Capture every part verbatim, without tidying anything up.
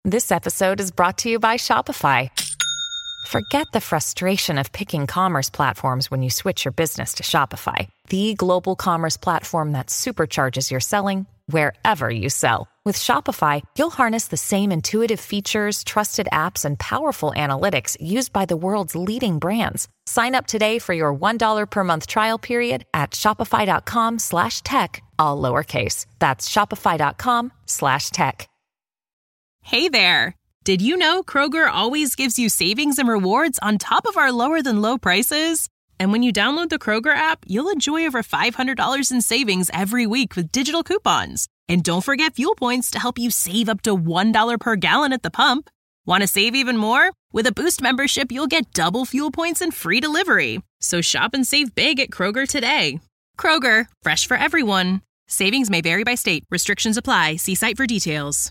This episode is brought to you by Shopify. Forget the frustration of picking commerce platforms when you switch your business to Shopify, the global commerce platform that supercharges your selling wherever you sell. With Shopify, you'll harness the same intuitive features, trusted apps, and powerful analytics used by the world's leading brands. Sign up today for your one dollar per month trial period at shopify.com slash tech, all lowercase. That's shopify.com slash tech. Hey there. Did you know Kroger always gives you savings and rewards on top of our lower than low prices? And when you download the Kroger app, you'll enjoy over five hundred dollars in savings every week with digital coupons. And don't forget fuel points to help you save up to one dollar per gallon at the pump. Want to save even more? With a Boost membership, you'll get double fuel points and free delivery. So shop and save big at Kroger today. Kroger, fresh for everyone. Savings may vary by state. Restrictions apply. See site for details.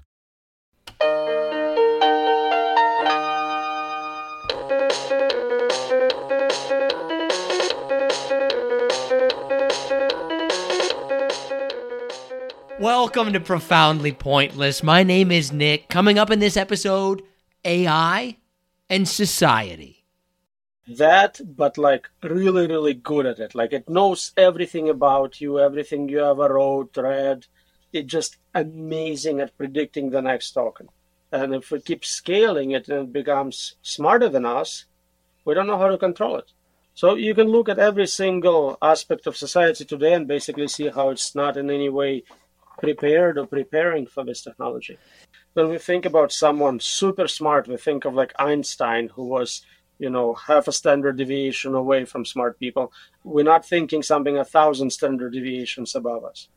Welcome to Profoundly Pointless. My name is Nick. Coming up in this episode, A I and society. That, but like really, really good at it. Like it knows everything about you, everything you ever wrote, read. It's just amazing at predicting the next token. And if we keep scaling it and it becomes smarter than us, we don't know how to control it. So you can look at every single aspect of society today and basically see how it's not in any way prepared or preparing for this technology. When we think about someone super smart, we think of like Einstein, who was, you know, half a standard deviation away from smart people. We're not thinking something a thousand standard deviations above us.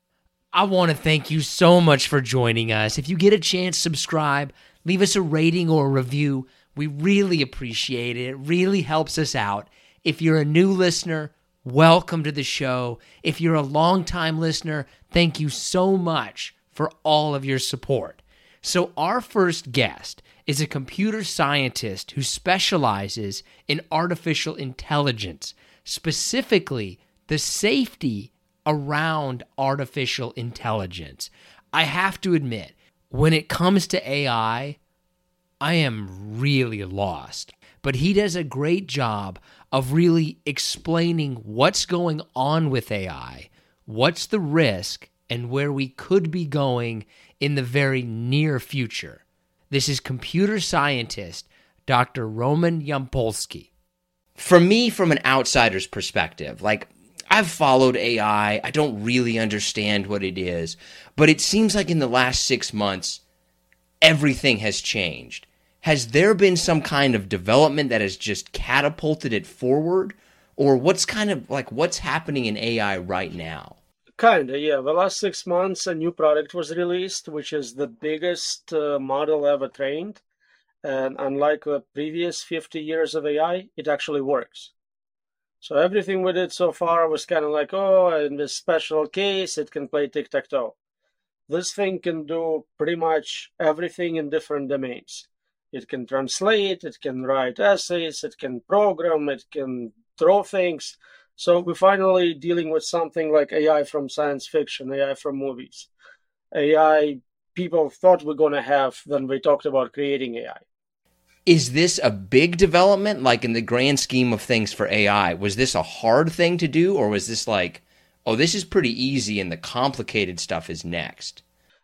I want to thank you so much for joining us. If you get a chance, subscribe, leave us a rating or a review. We really appreciate it. It really helps us out. If you're a new listener, welcome to the show. If you're a longtime listener, thank you so much for all of your support. So our first guest is a computer scientist who specializes in artificial intelligence, specifically the safety around artificial intelligence. I have to admit, when it comes to A I, I am really lost. But he does a great job of really explaining what's going on with A I, what's the risk, and where we could be going in the very near future. This is computer scientist Doctor Roman Yampolsky. For me, from an outsider's perspective, like, I've followed A I, I don't really understand what it is, but it seems like in the last six months, everything has changed. Has there been some kind of development that has just catapulted it forward? Or what's kind of like, what's happening in A I right now? Kind of, yeah. The last six months, a new product was released, which is the biggest uh, model ever trained. And unlike the previous fifty years of A I, it actually works. So everything we did so far was kind of like, oh, in this special case, it can play tic-tac-toe. This thing can do pretty much everything in different domains. It can translate, it can write essays, it can program, it can draw things. So we're finally dealing with something like A I from science fiction, A I from movies. A I people thought we're going to have when we talked about creating A I. Is this a big development, like in the grand scheme of things for A I? Was this a hard thing to do, or was this like, oh, this is pretty easy and the complicated stuff is next?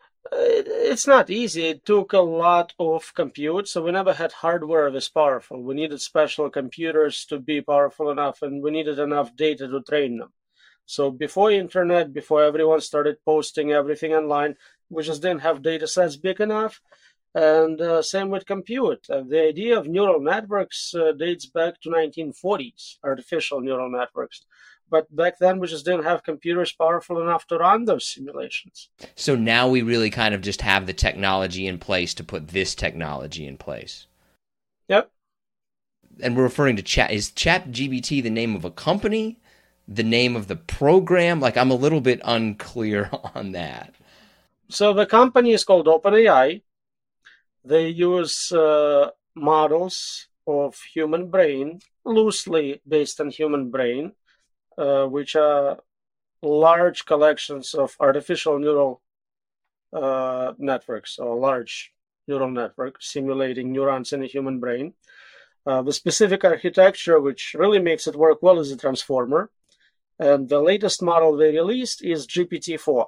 It's not easy. It took a lot of compute, so we never had hardware this powerful. We needed special computers to be powerful enough, and we needed enough data to train them. So before internet, before everyone started posting everything online, we just didn't have data sets big enough. And uh, same with compute. Uh, the idea of neural networks uh, dates back to nineteen forties, artificial neural networks. But back then, we just didn't have computers powerful enough to run those simulations. So now we really kind of just have the technology in place to put this technology in place. Yep. And we're referring to Chat. Is ChatGPT the name of a company? The name of the program? Like, I'm a little bit unclear on that. So the company is called OpenAI. They use uh, models of human brain, loosely based on human brain, Uh, which are large collections of artificial neural uh, networks, or large neural network simulating neurons in a human brain. Uh, the specific architecture which really makes it work well is a transformer. And the latest model they released is G P T four.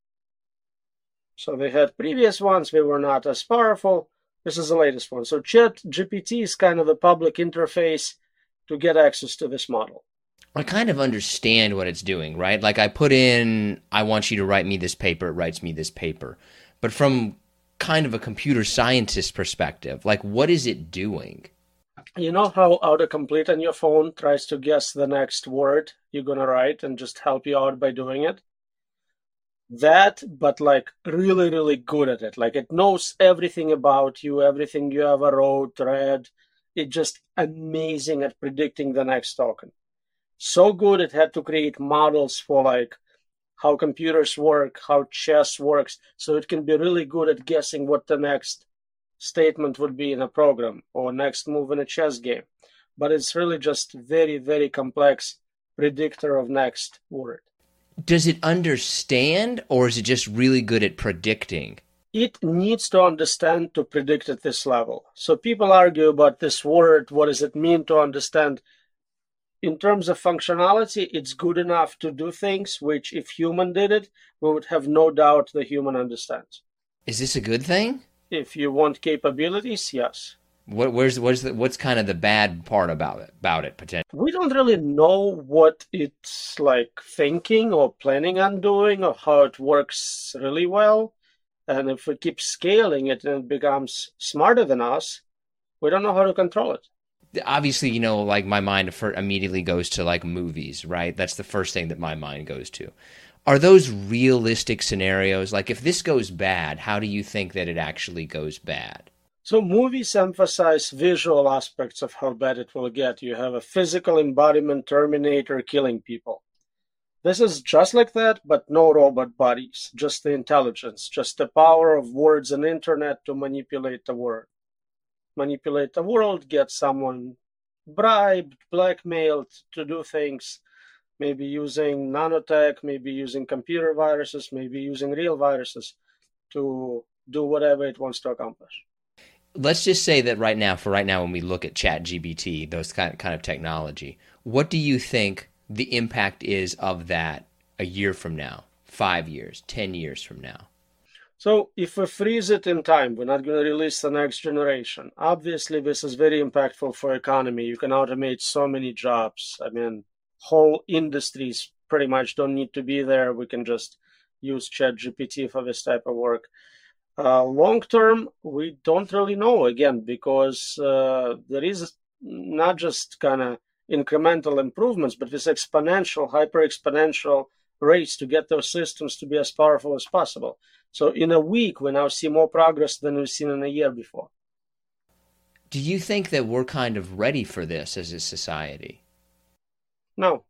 So they had previous ones, they were not as powerful. This is the latest one. So ChatGPT is kind of the public interface to get access to this model. I kind of understand what it's doing, right? Like I put in, I want you to write me this paper, it writes me this paper. But from kind of a computer scientist perspective, like what is it doing? You know how autocomplete on your phone tries to guess the next word you're going to write and just help you out by doing it? That, but like really, really good at it. Like it knows everything about you, everything you ever wrote, read. It's just amazing at predicting the next token. So good it had to create models for like how computers work, how chess works, so it can be really good at guessing what the next statement would be in a program or next move in a chess game. But it's really just very, very complex predictor of next word. Does it understand, or is it just really good at predicting? It needs to understand to predict at this level. So people argue about this word, what does it mean to understand? In terms of functionality, it's good enough to do things which, if human did it, we would have no doubt the human understands. Is this a good thing? If you want capabilities, yes. What, where's, what's, the, what's kind of the bad part about it, about it potentially? We don't really know what it's like thinking or planning on doing or how it works really well. And if we keep scaling it and it becomes smarter than us, we don't know how to control it. Obviously, you know, like my mind immediately goes to like movies, right? That's the first thing that my mind goes to. Are those realistic scenarios? Like if this goes bad, how do you think that it actually goes bad? So movies emphasize visual aspects of how bad it will get. You have a physical embodiment, Terminator killing people. This is just like that, but no robot bodies, just the intelligence, just the power of words and internet to manipulate the world. Manipulate the world, get someone bribed, blackmailed to do things, maybe using nanotech, maybe using computer viruses, maybe using real viruses to do whatever it wants to accomplish. Let's just say that right now, for right now, when we look at ChatGPT, those kind of, kind of technology, what do you think the impact is of that a year from now, five years, ten years from now? So if we freeze it in time, we're not going to release the next generation. Obviously, this is very impactful for economy. You can automate so many jobs. I mean, whole industries pretty much don't need to be there. We can just use ChatGPT for this type of work. Uh, long term, we don't really know, again, because uh, there is not just kind of incremental improvements, but this exponential, hyper-exponential race to get those systems to be as powerful as possible. So in a week, we now see more progress than we've seen in a year before. Do you think that we're kind of ready for this as a society? No.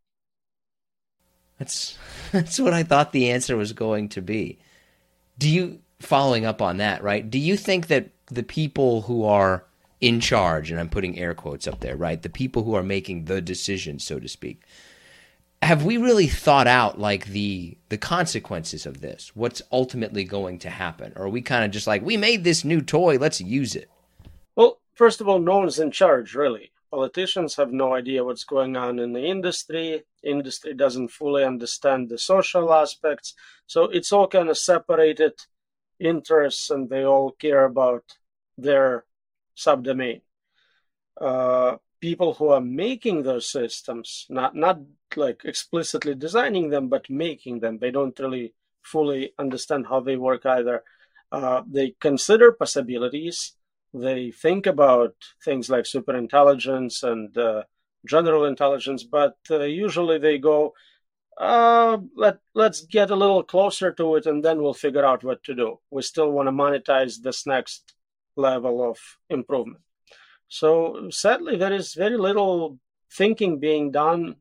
That's that's what I thought the answer was going to be. Do you, following up on that, right, do you think that the people who are in charge, and I'm putting air quotes up there, right, the people who are making the decisions, so to speak, have we really thought out like the the consequences of this? What's ultimately going to happen? Or are we kind of just like, we made this new toy, let's use it? Well, first of all, no one's in charge, really. Politicians have no idea what's going on in the industry. Industry doesn't fully understand the social aspects. So it's all kind of separated interests, and they all care about their subdomain. Uh, people who are making those systems, not not like explicitly designing them, but making them, they don't really fully understand how they work either. Uh, they consider possibilities. They think about things like superintelligence and uh, general intelligence, but uh, usually they go, uh, let, let's get a little closer to it and then we'll figure out what to do. We still want to monetize this next level of improvement. So sadly, there is very little thinking being done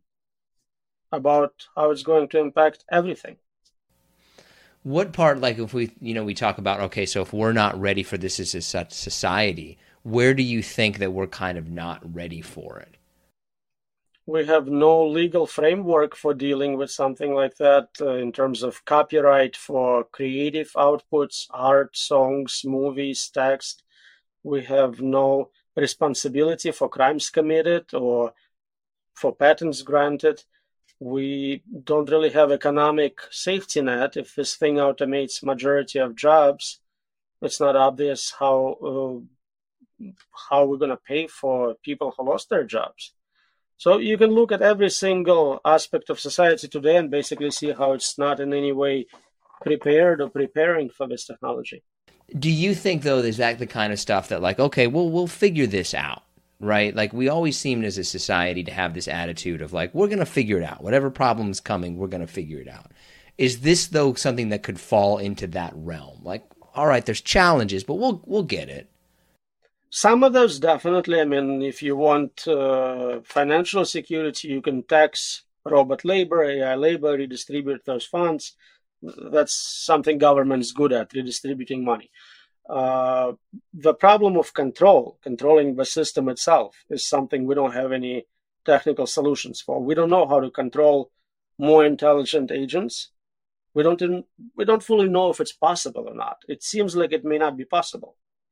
about how it's going to impact everything. What part, like if we, you know, we talk about, okay, so if we're not ready for this as a society, where do you think that we're kind of not ready for it? We have no legal framework for dealing with something like that uh, in terms of copyright for creative outputs, art, songs, movies, text. We have no responsibility for crimes committed or for patents granted. We don't really have economic safety net. If this thing automates majority of jobs, it's not obvious how uh, how we're going to pay for people who lost their jobs. So you can look at every single aspect of society today and basically see how it's not in any way prepared or preparing for this technology. Do you think, though, is that the kind of stuff that, like, okay, well, we'll figure this out, right? Like, we always seem as a society to have this attitude of, like, we're going to figure it out. Whatever problem's coming, we're going to figure it out. Is this, though, something that could fall into that realm? Like, all right, there's challenges, but we'll we'll get it. Some of those definitely. I mean, if you want uh, financial security, you can tax robot labor, A I labor, redistribute those funds. That's something government's good at, redistributing money. Uh, the problem of control, controlling the system itself, is something we don't have any technical solutions for. We don't know how to control more intelligent agents. We don't even, we don't fully know if it's possible or not. It seems like it may not be possible.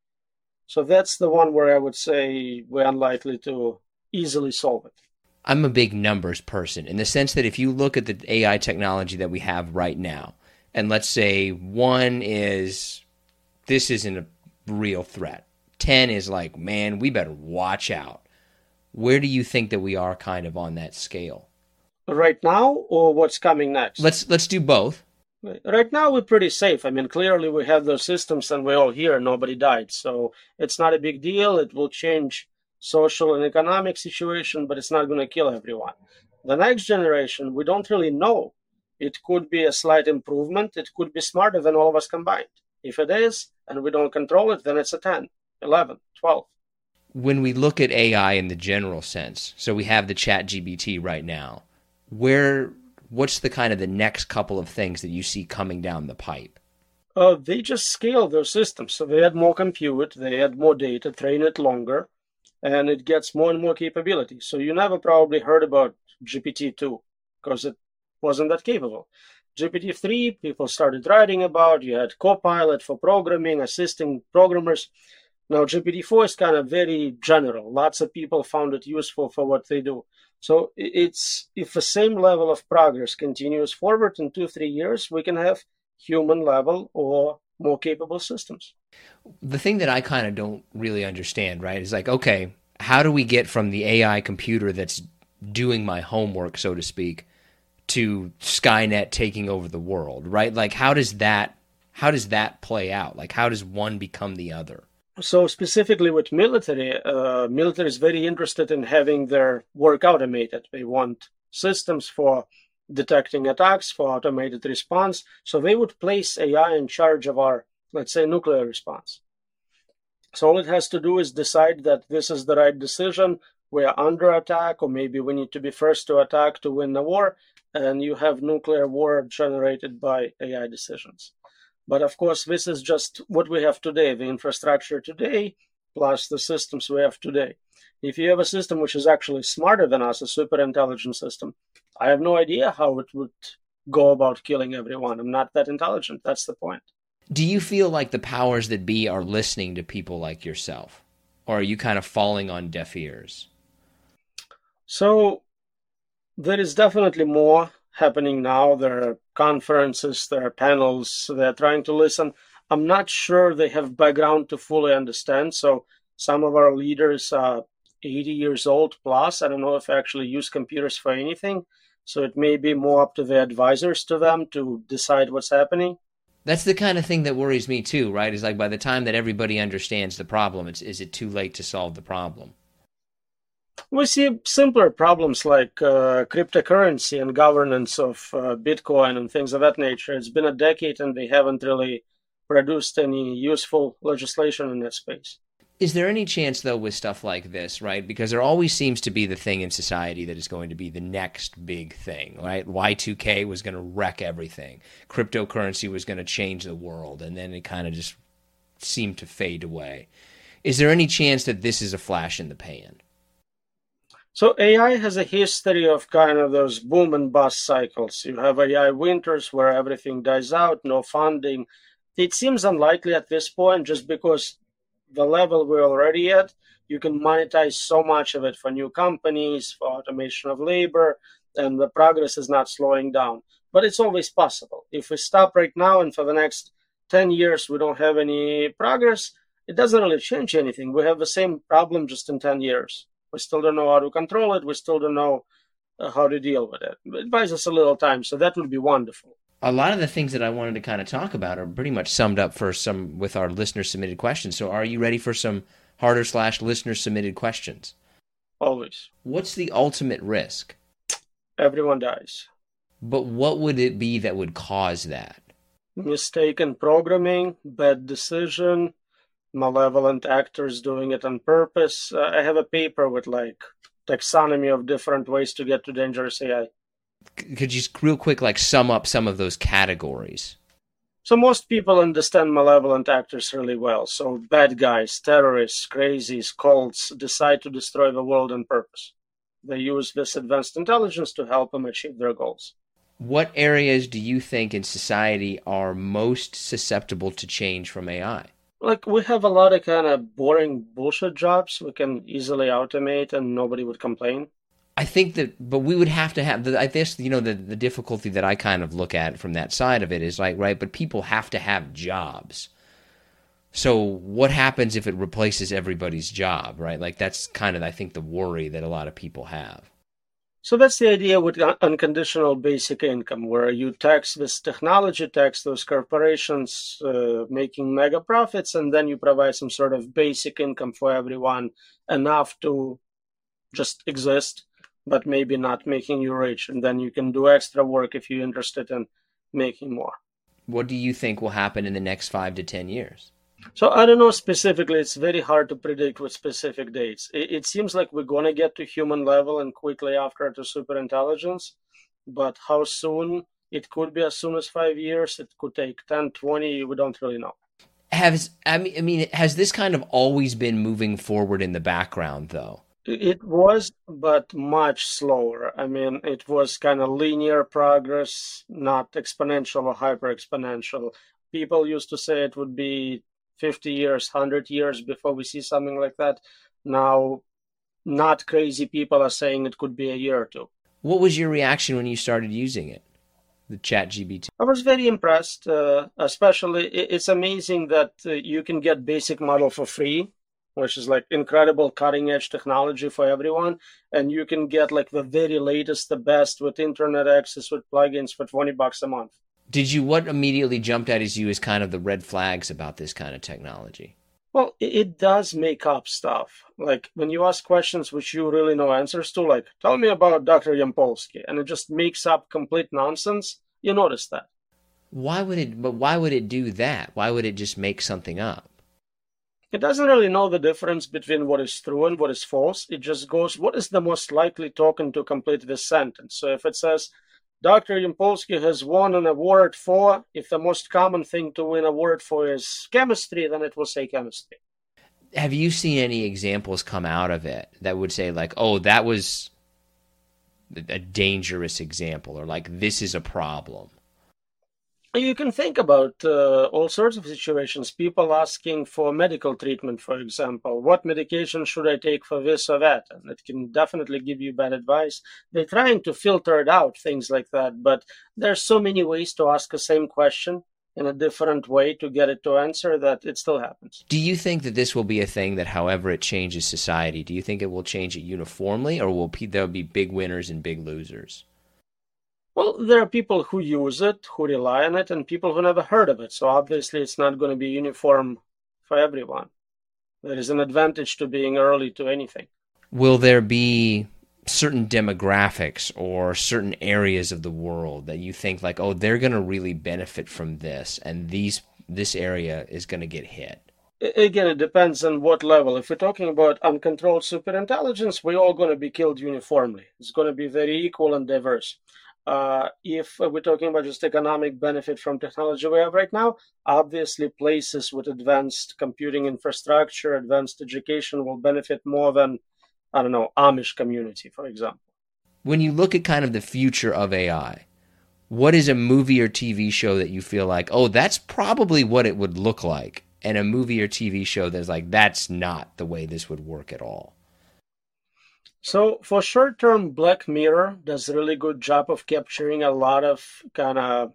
So that's the one where I would say we're unlikely to easily solve it. I'm a big numbers person in the sense that if you look at the A I technology that we have right now, and let's say one is, this isn't a real threat. ten is like, man, we better watch out. Where do you think that we are kind of on that scale? Right now, or what's coming next? Let's let's do both. Right now, we're pretty safe. I mean, clearly we have those systems and we're all here. Nobody died. So it's not a big deal. It will change social and economic situation, but it's not going to kill everyone. The next generation, we don't really know. It could be a slight improvement. It could be smarter than all of us combined. If it is, and we don't control it, then it's a ten, eleven, twelve. When we look at A I in the general sense, so we have the Chat G P T right now, where... what's the kind of the next couple of things that you see coming down the pipe? Uh, they just scale their systems. So they add more compute, they add more data, train it longer, and it gets more and more capability. So you never probably heard about G P T two because it wasn't that capable. G P T three, people started writing about. You had Copilot for programming, assisting programmers. Now G P T four is kind of very general. Lots of people found it useful for what they do. So it's, if the same level of progress continues forward in two, three years, we can have human level or more capable systems. The thing that I kind of don't really understand, right, is like, okay, how do we get from the A I computer that's doing my homework, so to speak, to Skynet taking over the world, right? Like, how does that, how does that play out? Like, how does one become the other? So specifically with military, uh, military is very interested in having their work automated. They want systems for detecting attacks, for automated response. So they would place A I in charge of our, let's say, nuclear response. So all it has to do is decide that this is the right decision. We're under attack, or maybe we need to be first to attack to win the war. And you have nuclear war generated by A I decisions. But of course, this is just what we have today, the infrastructure today, plus the systems we have today. If you have a system which is actually smarter than us, a super intelligent system, I have no idea how it would go about killing everyone. I'm not that intelligent. That's the point. Do you feel like the powers that be are listening to people like yourself? Or are you kind of falling on deaf ears? So there is definitely more happening now. There are conferences, there are panels, they're trying to listen. I'm not sure they have background to fully understand. So some of our leaders are eighty years old plus. I don't know if they actually use computers for anything. So it may be more up to the advisors to them to decide what's happening. That's the kind of thing that worries me too, right? Is like by the time that everybody understands the problem, it's, is it too late to solve the problem? We see simpler problems like uh, cryptocurrency and governance of uh, Bitcoin and things of that nature. It's been a decade and they haven't really produced any useful legislation in that space. Is there any chance, though, with stuff like this, right? Because there always seems to be the thing in society that is going to be the next big thing, right? Y two K was going to wreck everything. Cryptocurrency was going to change the world, and then it kind of just seemed to fade away. Is there any chance that this is a flash in the pan? So A I has a history of kind of those boom and bust cycles. You have A I winters where everything dies out, no funding. It seems unlikely at this point just because the level we're already at, you can monetize so much of it for new companies, for automation of labor, and the progress is not slowing down. But it's always possible. If we stop right now and for the next ten years we don't have any progress, it doesn't really change anything. We have the same problem just in ten years. We still don't know how to control it. We still don't know uh, how to deal with it. It buys us a little time, so that would be wonderful. A lot of the things that I wanted to kind of talk about are pretty much summed up for some with our listener submitted questions. So are you ready for some harder slash listener submitted questions? Always. What's the ultimate risk? Everyone dies. But what would it be that would cause that? Mistaken programming, bad decision, malevolent actors doing it on purpose. Uh, I have a paper with like taxonomy of different ways to get to dangerous A I. Could you just real quick like sum up some of those categories? So most people understand malevolent actors really well. So bad guys, terrorists, crazies, cults decide to destroy the world on purpose. They use this advanced intelligence to help them achieve their goals. What areas do you think in society are most susceptible to change from A I? Like we have a lot of kind of boring bullshit jobs we can easily automate and nobody would complain. I think that, but we would have to have, the, I guess, you know, the, the difficulty that I kind of look at from that side of it is like, right, but people have to have jobs. So what happens if it replaces everybody's job, right? Like that's kind of, I think, the worry that a lot of people have. So that's the idea with unconditional basic income, where you tax this technology, tax those corporations uh, making mega profits, and then you provide some sort of basic income for everyone, enough to just exist, but maybe not making you rich. And then you can do extra work if you're interested in making more. What do you think will happen in the next five to ten years? So I don't know specifically. It's very hard to predict with specific dates. It, it seems like we're going to get to human level and quickly after to super intelligence. But how soon? It could be as soon as five years. It could take ten, twenty. We don't really know. Has, I mean, I mean, has this kind of always been moving forward in the background, though? It was, but much slower. I mean, it was kind of linear progress, not exponential or hyper exponential. People used to say it would be fifty years, one hundred years before we see something like that. Now, not crazy people are saying it could be a year or two. What was your reaction when you started using it, the ChatGPT? I was very impressed, uh, especially it's amazing that uh, you can get basic model for free, which is like incredible cutting edge technology for everyone. And you can get like the very latest, the best with internet access, with plugins for twenty bucks a month. Did you, what immediately jumped out as you as kind of the red flags about this kind of technology? Well, it does make up stuff. Like when you ask questions which you really know answers to, like, tell me about Doctor Yampolsky, and it just makes up complete nonsense, you notice that. Why would it, but why would it do that? Why would it just make something up? It doesn't really know the difference between what is true and what is false. It just goes, what is the most likely token to complete this sentence? So if it says, Doctor Yampolsky has won an award for, if the most common thing to win an award for is chemistry, then it will say chemistry. Have you seen any examples come out of it that would say like, oh, that was a dangerous example, or like, this is a problem? You can think about uh, all sorts of situations. People asking for medical treatment, for example. What medication should I take for this or that? And it can definitely give you bad advice. They're trying to filter it out, things like that. But there's so many ways to ask the same question in a different way to get it to answer that it still happens. Do you think that this will be a thing that however it changes society, do you think it will change it uniformly, or will there be big winners and big losers? Well, there are people who use it, who rely on it, and people who never heard of it. So obviously it's not going to be uniform for everyone. There is an advantage to being early to anything. Will there be certain demographics or certain areas of the world that you think like, oh, they're going to really benefit from this, and these this area is going to get hit? Again, it depends on what level. If we're talking about uncontrolled superintelligence, we're all going to be killed uniformly. It's going to be very equal and diverse. Uh, if we're talking about just economic benefit from technology we have right now, obviously places with advanced computing infrastructure, advanced education will benefit more than I don't know, Amish community, for example. When you look at kind of the future of A I, what is a movie or T V show that you feel like, oh, that's probably what it would look like, and a movie or T V show that's like, that's not the way this would work at all? So for short term, Black Mirror does a really good job of capturing a lot of kind of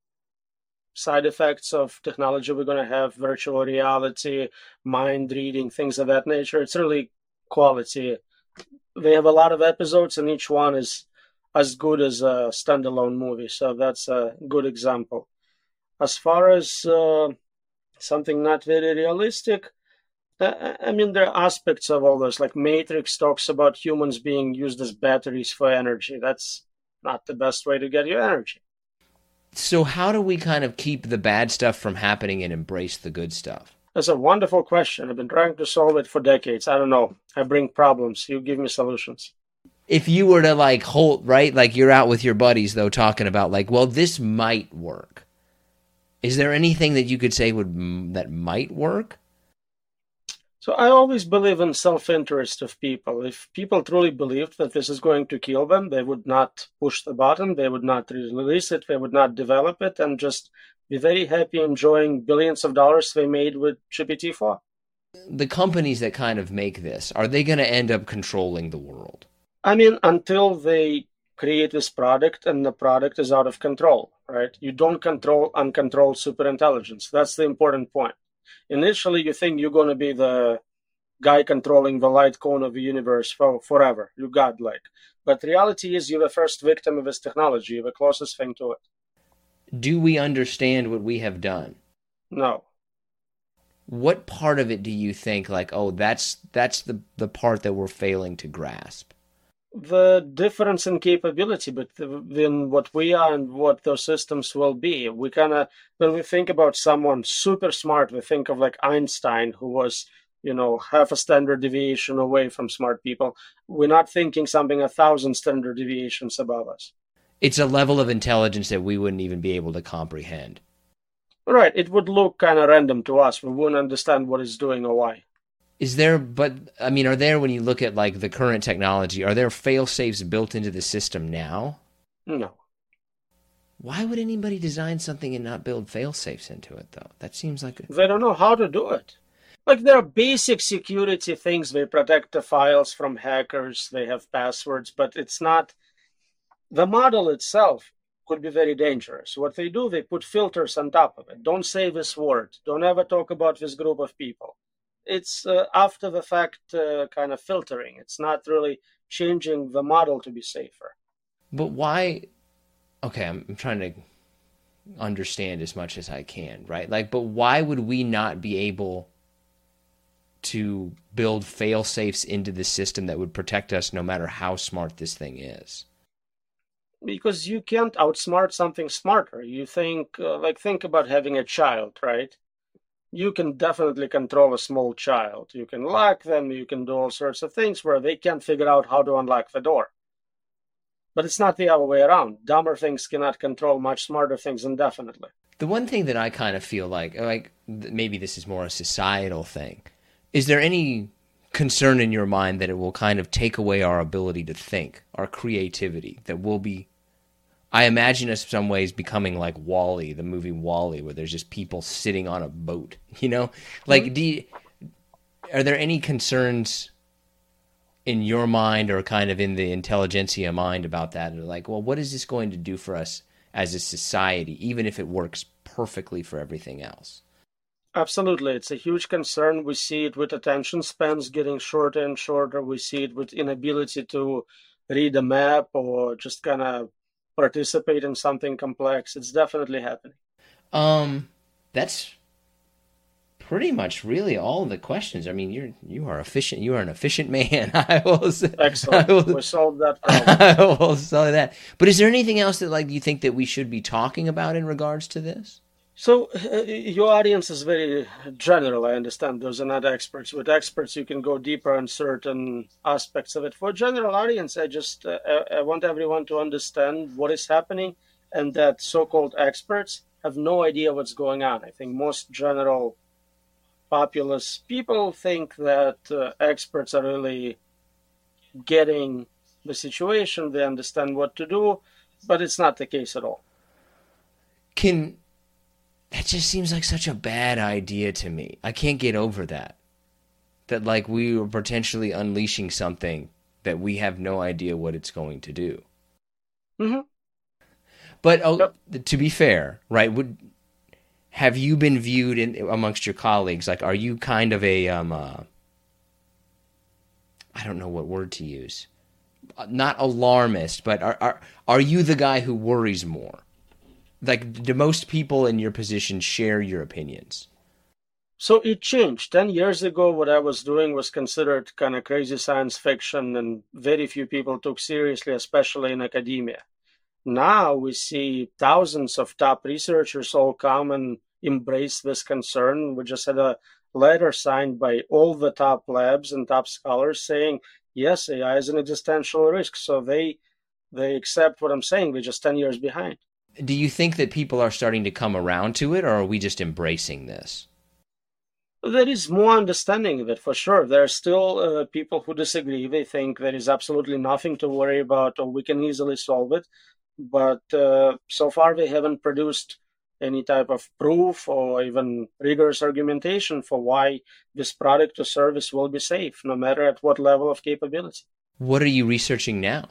side effects of technology we're going to have, virtual reality, mind reading, things of that nature. It's really quality. They have a lot of episodes, and each one is as good as a standalone movie. So that's a good example. As far as uh, something not very realistic, uh, I mean, there are aspects of all this. Like Matrix talks about humans being used as batteries for energy. That's not the best way to get your energy. So how do we kind of keep the bad stuff from happening and embrace the good stuff? That's a wonderful question. I've been trying to solve it for decades. I don't know. I bring problems. You give me solutions. If you were to like hold, right, like you're out with your buddies though talking about like, well, this might work. Is there anything that you could say would that might work? So I always believe in self-interest of people. If people truly believed that this is going to kill them, they would not push the button, they would not release it, they would not develop it, and just be very happy enjoying billions of dollars they made with G P T four. The companies that kind of make this, are they going to end up controlling the world? I mean, until they create this product and the product is out of control, right? You don't control uncontrolled superintelligence. That's the important point. Initially, you think you're going to be the guy controlling the light cone of the universe for forever. You're godlike. But reality is you're the first victim of this technology. You're the closest thing to it. Do we understand what we have done? No. What part of it do you think like, oh, that's that's the, the part that we're failing to grasp? The difference in capability between what we are and what those systems will be. We kind of, when we think about someone super smart, we think of like Einstein, who was, you know, half a standard deviation away from smart people. We're not thinking something a thousand standard deviations above us. It's a level of intelligence that we wouldn't even be able to comprehend. Right. It would look kind of random to us. We wouldn't understand what it's doing or why. Is there, but I mean, are there, when you look at like the current technology, are there fail-safes built into the system now? No. Why would anybody design something and not build fail-safes into it, though? That seems like... A... They don't know how to do it. Like, there are basic security things. They protect the files from hackers. They have passwords, but it's not... The model itself could be very dangerous. What they do, they put filters on top of it. Don't say this word. Don't ever talk about this group of people. It's uh, after the fact uh, kind of filtering. It's not really changing the model to be safer. But why? Okay, I'm, I'm trying to understand as much as I can, right? Like, but why would we not be able to build fail safes into the system that would protect us no matter how smart this thing is? Because you can't outsmart something smarter. You think, uh, like, think about having a child, right? You can definitely control a small child. You can lock them, you can do all sorts of things where they can't figure out how to unlock the door. But it's not the other way around. Dumber things cannot control much smarter things indefinitely. The one thing that I kind of feel like, like maybe this is more a societal thing, is there any concern in your mind that it will kind of take away our ability to think, our creativity, that we'll be... I imagine us some ways becoming like WALL-E, the movie WALL-E, where there's just people sitting on a boat, you know? Like, mm-hmm. do you, are there any concerns in your mind or kind of in the intelligentsia mind about that? Like, well, what is this going to do for us as a society, even if it works perfectly for everything else? Absolutely. It's a huge concern. We see it with attention spans getting shorter and shorter. We see it with inability to read a map or just kind of participate in something complex. It's definitely happening. Um, that's pretty much really all the questions. I mean, you're you are efficient. You are an efficient man. I will say. Excellent. I will, we solved that problem. I will say that. But is there anything else that like you think that we should be talking about in regards to this? So uh, your audience is very general. I understand those are not experts. With experts, you can go deeper on certain aspects of it. For a general audience, I just uh, I want everyone to understand what is happening and that so-called experts have no idea what's going on. I think most general populace people think that uh, experts are really getting the situation, they understand what to do, but it's not the case at all. Can that just seems like such a bad idea to me. I can't get over that. That like we were potentially unleashing something that we have no idea what it's going to do. Mm-hmm. But oh, Yep. to be fair, right? Would have you been viewed in amongst your colleagues? Like, are you kind of a um, uh, I don't know what word to use. Not alarmist, but are are are you the guy who worries more? Like, do most people in your position share your opinions? So it changed. Ten years ago, what I was doing was considered kind of crazy science fiction, and very few people took seriously, especially in academia. Now we see thousands of top researchers all come and embrace this concern. We just had a letter signed by all the top labs and top scholars saying, yes, A I is an existential risk. So they they accept what I'm saying. We're just ten years behind. Do you think that people are starting to come around to it, or are we just embracing this? There is more understanding of it, for sure. There are still uh, people who disagree. They think there is absolutely nothing to worry about, or we can easily solve it. But uh, so far, they haven't produced any type of proof or even rigorous argumentation for why this product or service will be safe, no matter at what level of capability. What are you researching now?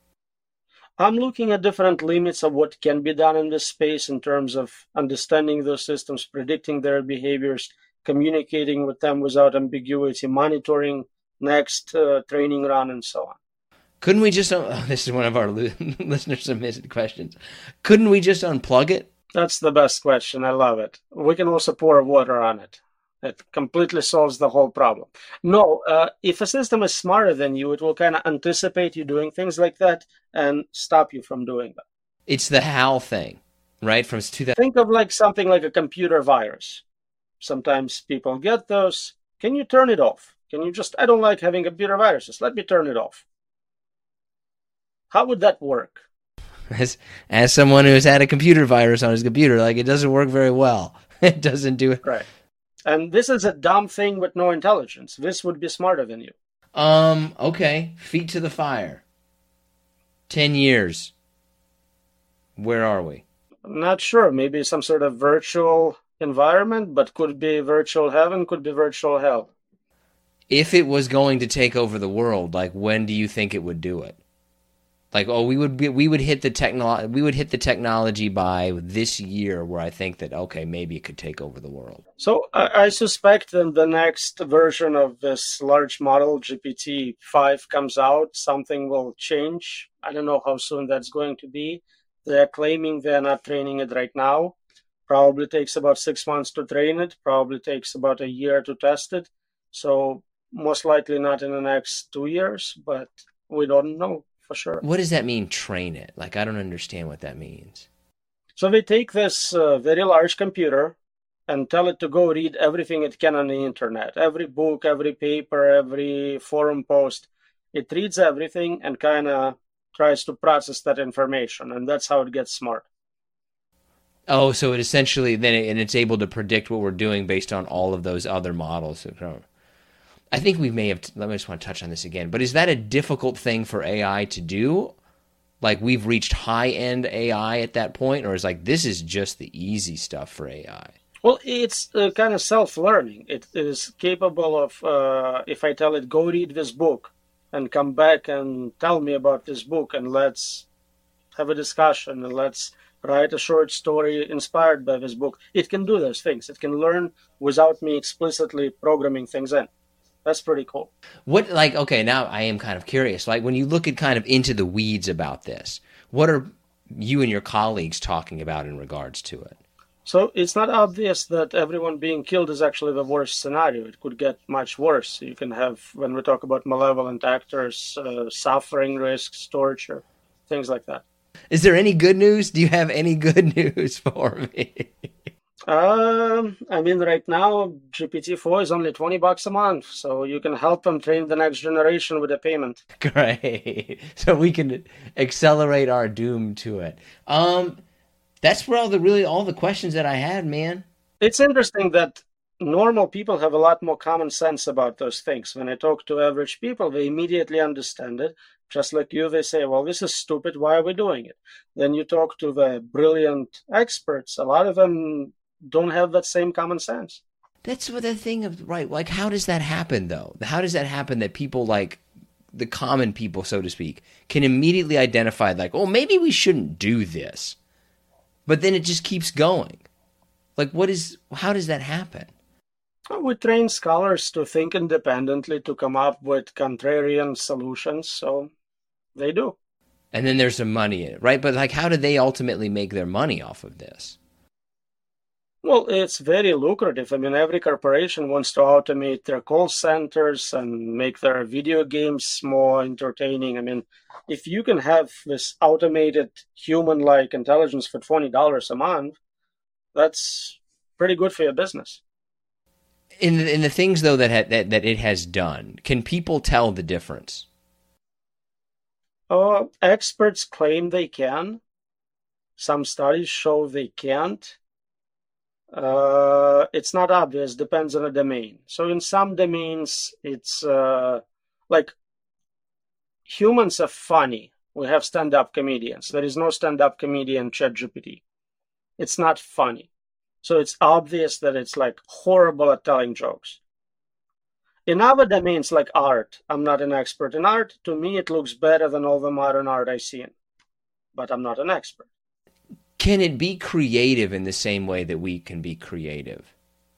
I'm looking at different limits of what can be done in this space in terms of understanding those systems, predicting their behaviors, communicating with them without ambiguity, monitoring next uh, training run, and so on. Couldn't we just, oh, this is one of our listener submitted questions. Couldn't we just unplug it? That's the best question. I love it. We can also pour water on it. It completely solves the whole problem. No, uh, if a system is smarter than you, it will kind of anticipate you doing things like that and stop you from doing them. It's the HAL thing, right? From two thousand. Think of like something like a computer virus. Sometimes people get those. Can you turn it off? Can you just, I don't like having computer viruses. Let me turn it off. How would that work? As as someone who has had a computer virus on his computer, like it doesn't work very well. It doesn't do it. Right. And this is a dumb thing with no intelligence. This would be smarter than you. Um, okay. Feet to the fire. Ten years. Where are we? I'm not sure. Maybe some sort of virtual environment, but could be virtual heaven, could be virtual hell. If it was going to take over the world, like when do you think it would do it? Like, oh, we would be, we would hit the techno we would hit the technology by this year, where I think that okay, maybe it could take over the world. So I, I suspect that the next version of this large model, G P T five, comes out, something will change. I don't know how soon that's going to be. They're claiming they're not training it right now. Probably takes about six months to train it. Probably takes about a year to test it. So most likely not in the next two years, but we don't know. For sure. What does that mean, train it? Like, I don't understand what that means. So they take this uh, very large computer and tell it to go read everything it can on the internet. Every book, every paper, every forum post. It reads everything and kind of tries to process that information. And that's how it gets smart. Oh, so it essentially, then it, and it's able to predict what we're doing based on all of those other models. I think we may have, let me just want to touch on this again, but is that a difficult thing for A I to do? Like we've reached high-end A I at that point, or is like this is just the easy stuff for A I? Well, it's uh, kind of self-learning. It is capable of, uh, if I tell it, go read this book and come back and tell me about this book and let's have a discussion and let's write a short story inspired by this book. It can do those things. It can learn without me explicitly programming things in. That's pretty cool. What, like, okay, now I am kind of curious. Like, when you look at kind of into the weeds about this, what are you and your colleagues talking about in regards to it? So it's not obvious that everyone being killed is actually the worst scenario. It could get much worse. You can have, when we talk about malevolent actors, uh, suffering risks, torture, things like that. Is there any good news? Do you have any good news for me? Um, I mean, right now, G P T four is only twenty bucks a month, so you can help them train the next generation with a payment. Great. So we can accelerate our doom to it. Um, that's where all the really all the questions that I had, man. It's interesting that normal people have a lot more common sense about those things. When I talk to average people, they immediately understand it. Just like you, they say, well, this is stupid. Why are we doing it? Then you talk to the brilliant experts. A lot of them don't have that same common sense. That's what the thing of, right, like how does that happen though? How does that happen that people like the common people, so to speak, can immediately identify like, oh, maybe we shouldn't do this. But then it just keeps going. Like what is, how does that happen? We train scholars to think independently, to come up with contrarian solutions, so they do. And then there's some money in it, right? But like, how do they ultimately make their money off of this? Well, it's very lucrative. I mean, every corporation wants to automate their call centers and make their video games more entertaining. I mean, if you can have this automated human-like intelligence for twenty dollars a month, that's pretty good for your business. In the, in the things, though, that, ha- that that it has done, can people tell the difference? Uh, experts claim they can. Some studies show they can't. Uh, it's not obvious, depends on the domain. So in some domains, it's uh, like humans are funny. We have stand-up comedians. There is no stand-up comedian ChatGPT. It's not funny. So it's obvious that it's like horrible at telling jokes. In other domains like art, I'm not an expert in art. To me, it looks better than all the modern art I've seen. But I'm not an expert. Can it be creative in the same way that we can be creative?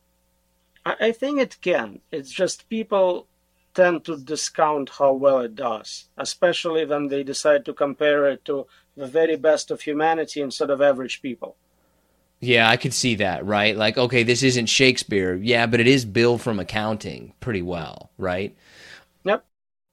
I, I think it can. It's just people tend to discount how well it does, especially when they decide to compare it to the very best of humanity instead of average people. Yeah, I could see that, right? Like, okay, this isn't Shakespeare. Yeah, but it is Bill from accounting pretty well, right? Yep.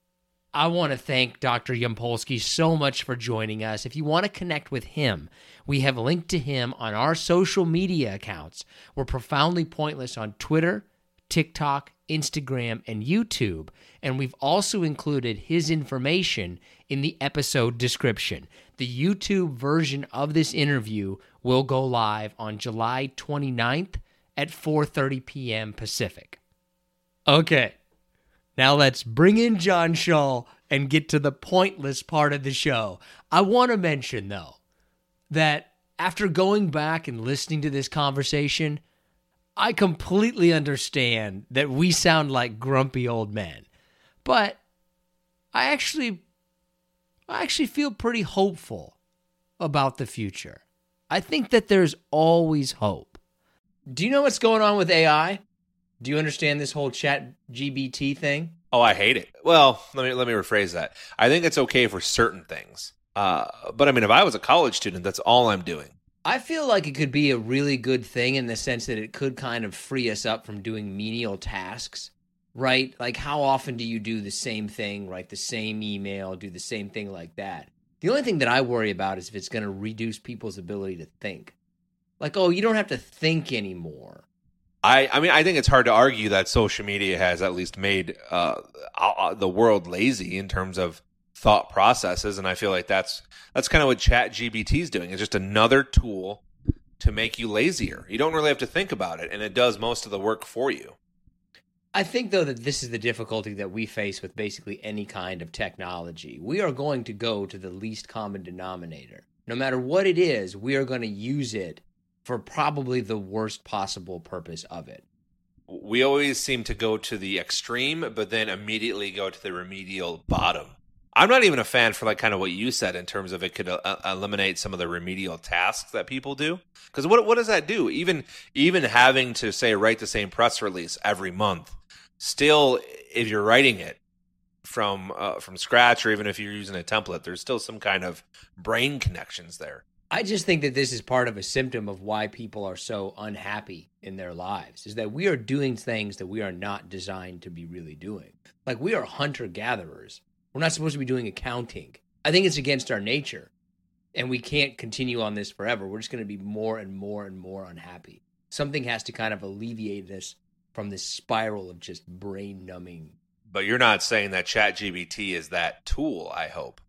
I want to thank Doctor Yampolsky so much for joining us. If you want to connect with him, we have linked to him on our social media accounts. We're Profoundly Pointless on Twitter, TikTok, Instagram, and YouTube. And we've also included his information in the episode description. The YouTube version of this interview will go live on July twenty-ninth at four thirty p.m. Pacific. Okay, now let's bring in John Shaw and get to the pointless part of the show. I want to mention, though, that after going back and listening to this conversation, I completely understand that we sound like grumpy old men. But I actually, I actually feel pretty hopeful about the future. I think that there's always hope. Do you know what's going on with A I? Do you understand this whole Chat G B T thing? Oh, I hate it. Well, let me let me rephrase that. I think it's okay for certain things. Uh, but I mean, if I was a college student, that's all I'm doing. I feel like it could be a really good thing in the sense that it could kind of free us up from doing menial tasks, right? Like how often do you do the same thing, write the same email, do the same thing like that? The only thing that I worry about is if it's going to reduce people's ability to think. Like, oh, you don't have to think anymore. I, I mean, I think it's hard to argue that social media has at least made uh, uh, the world lazy in terms of thought processes, and I feel like that's that's kind of what Chat G B T is doing. It's just another tool to make you lazier. You don't really have to think about it, and it does most of the work for you. I think, though, that this is the difficulty that we face with basically any kind of technology. We are going to go to the least common denominator. No matter what it is, we are going to use it for probably the worst possible purpose of it. We always seem to go to the extreme, but then immediately go to the remedial bottom. I'm not even a fan for like kind of what you said in terms of it could uh, eliminate some of the remedial tasks that people do. Because what what does that do? Even even having to say write the same press release every month, still if you're writing it from uh, from scratch or even if you're using a template, there's still some kind of brain connections there. I just think that this is part of a symptom of why people are so unhappy in their lives, is that we are doing things that we are not designed to be really doing. Like we are hunter-gatherers. We're not supposed to be doing accounting. I think it's against our nature, and we can't continue on this forever. We're just going to be more and more and more unhappy. Something has to kind of alleviate us from this spiral of just brain-numbing. But you're not saying that Chat G B T is that tool, I hope.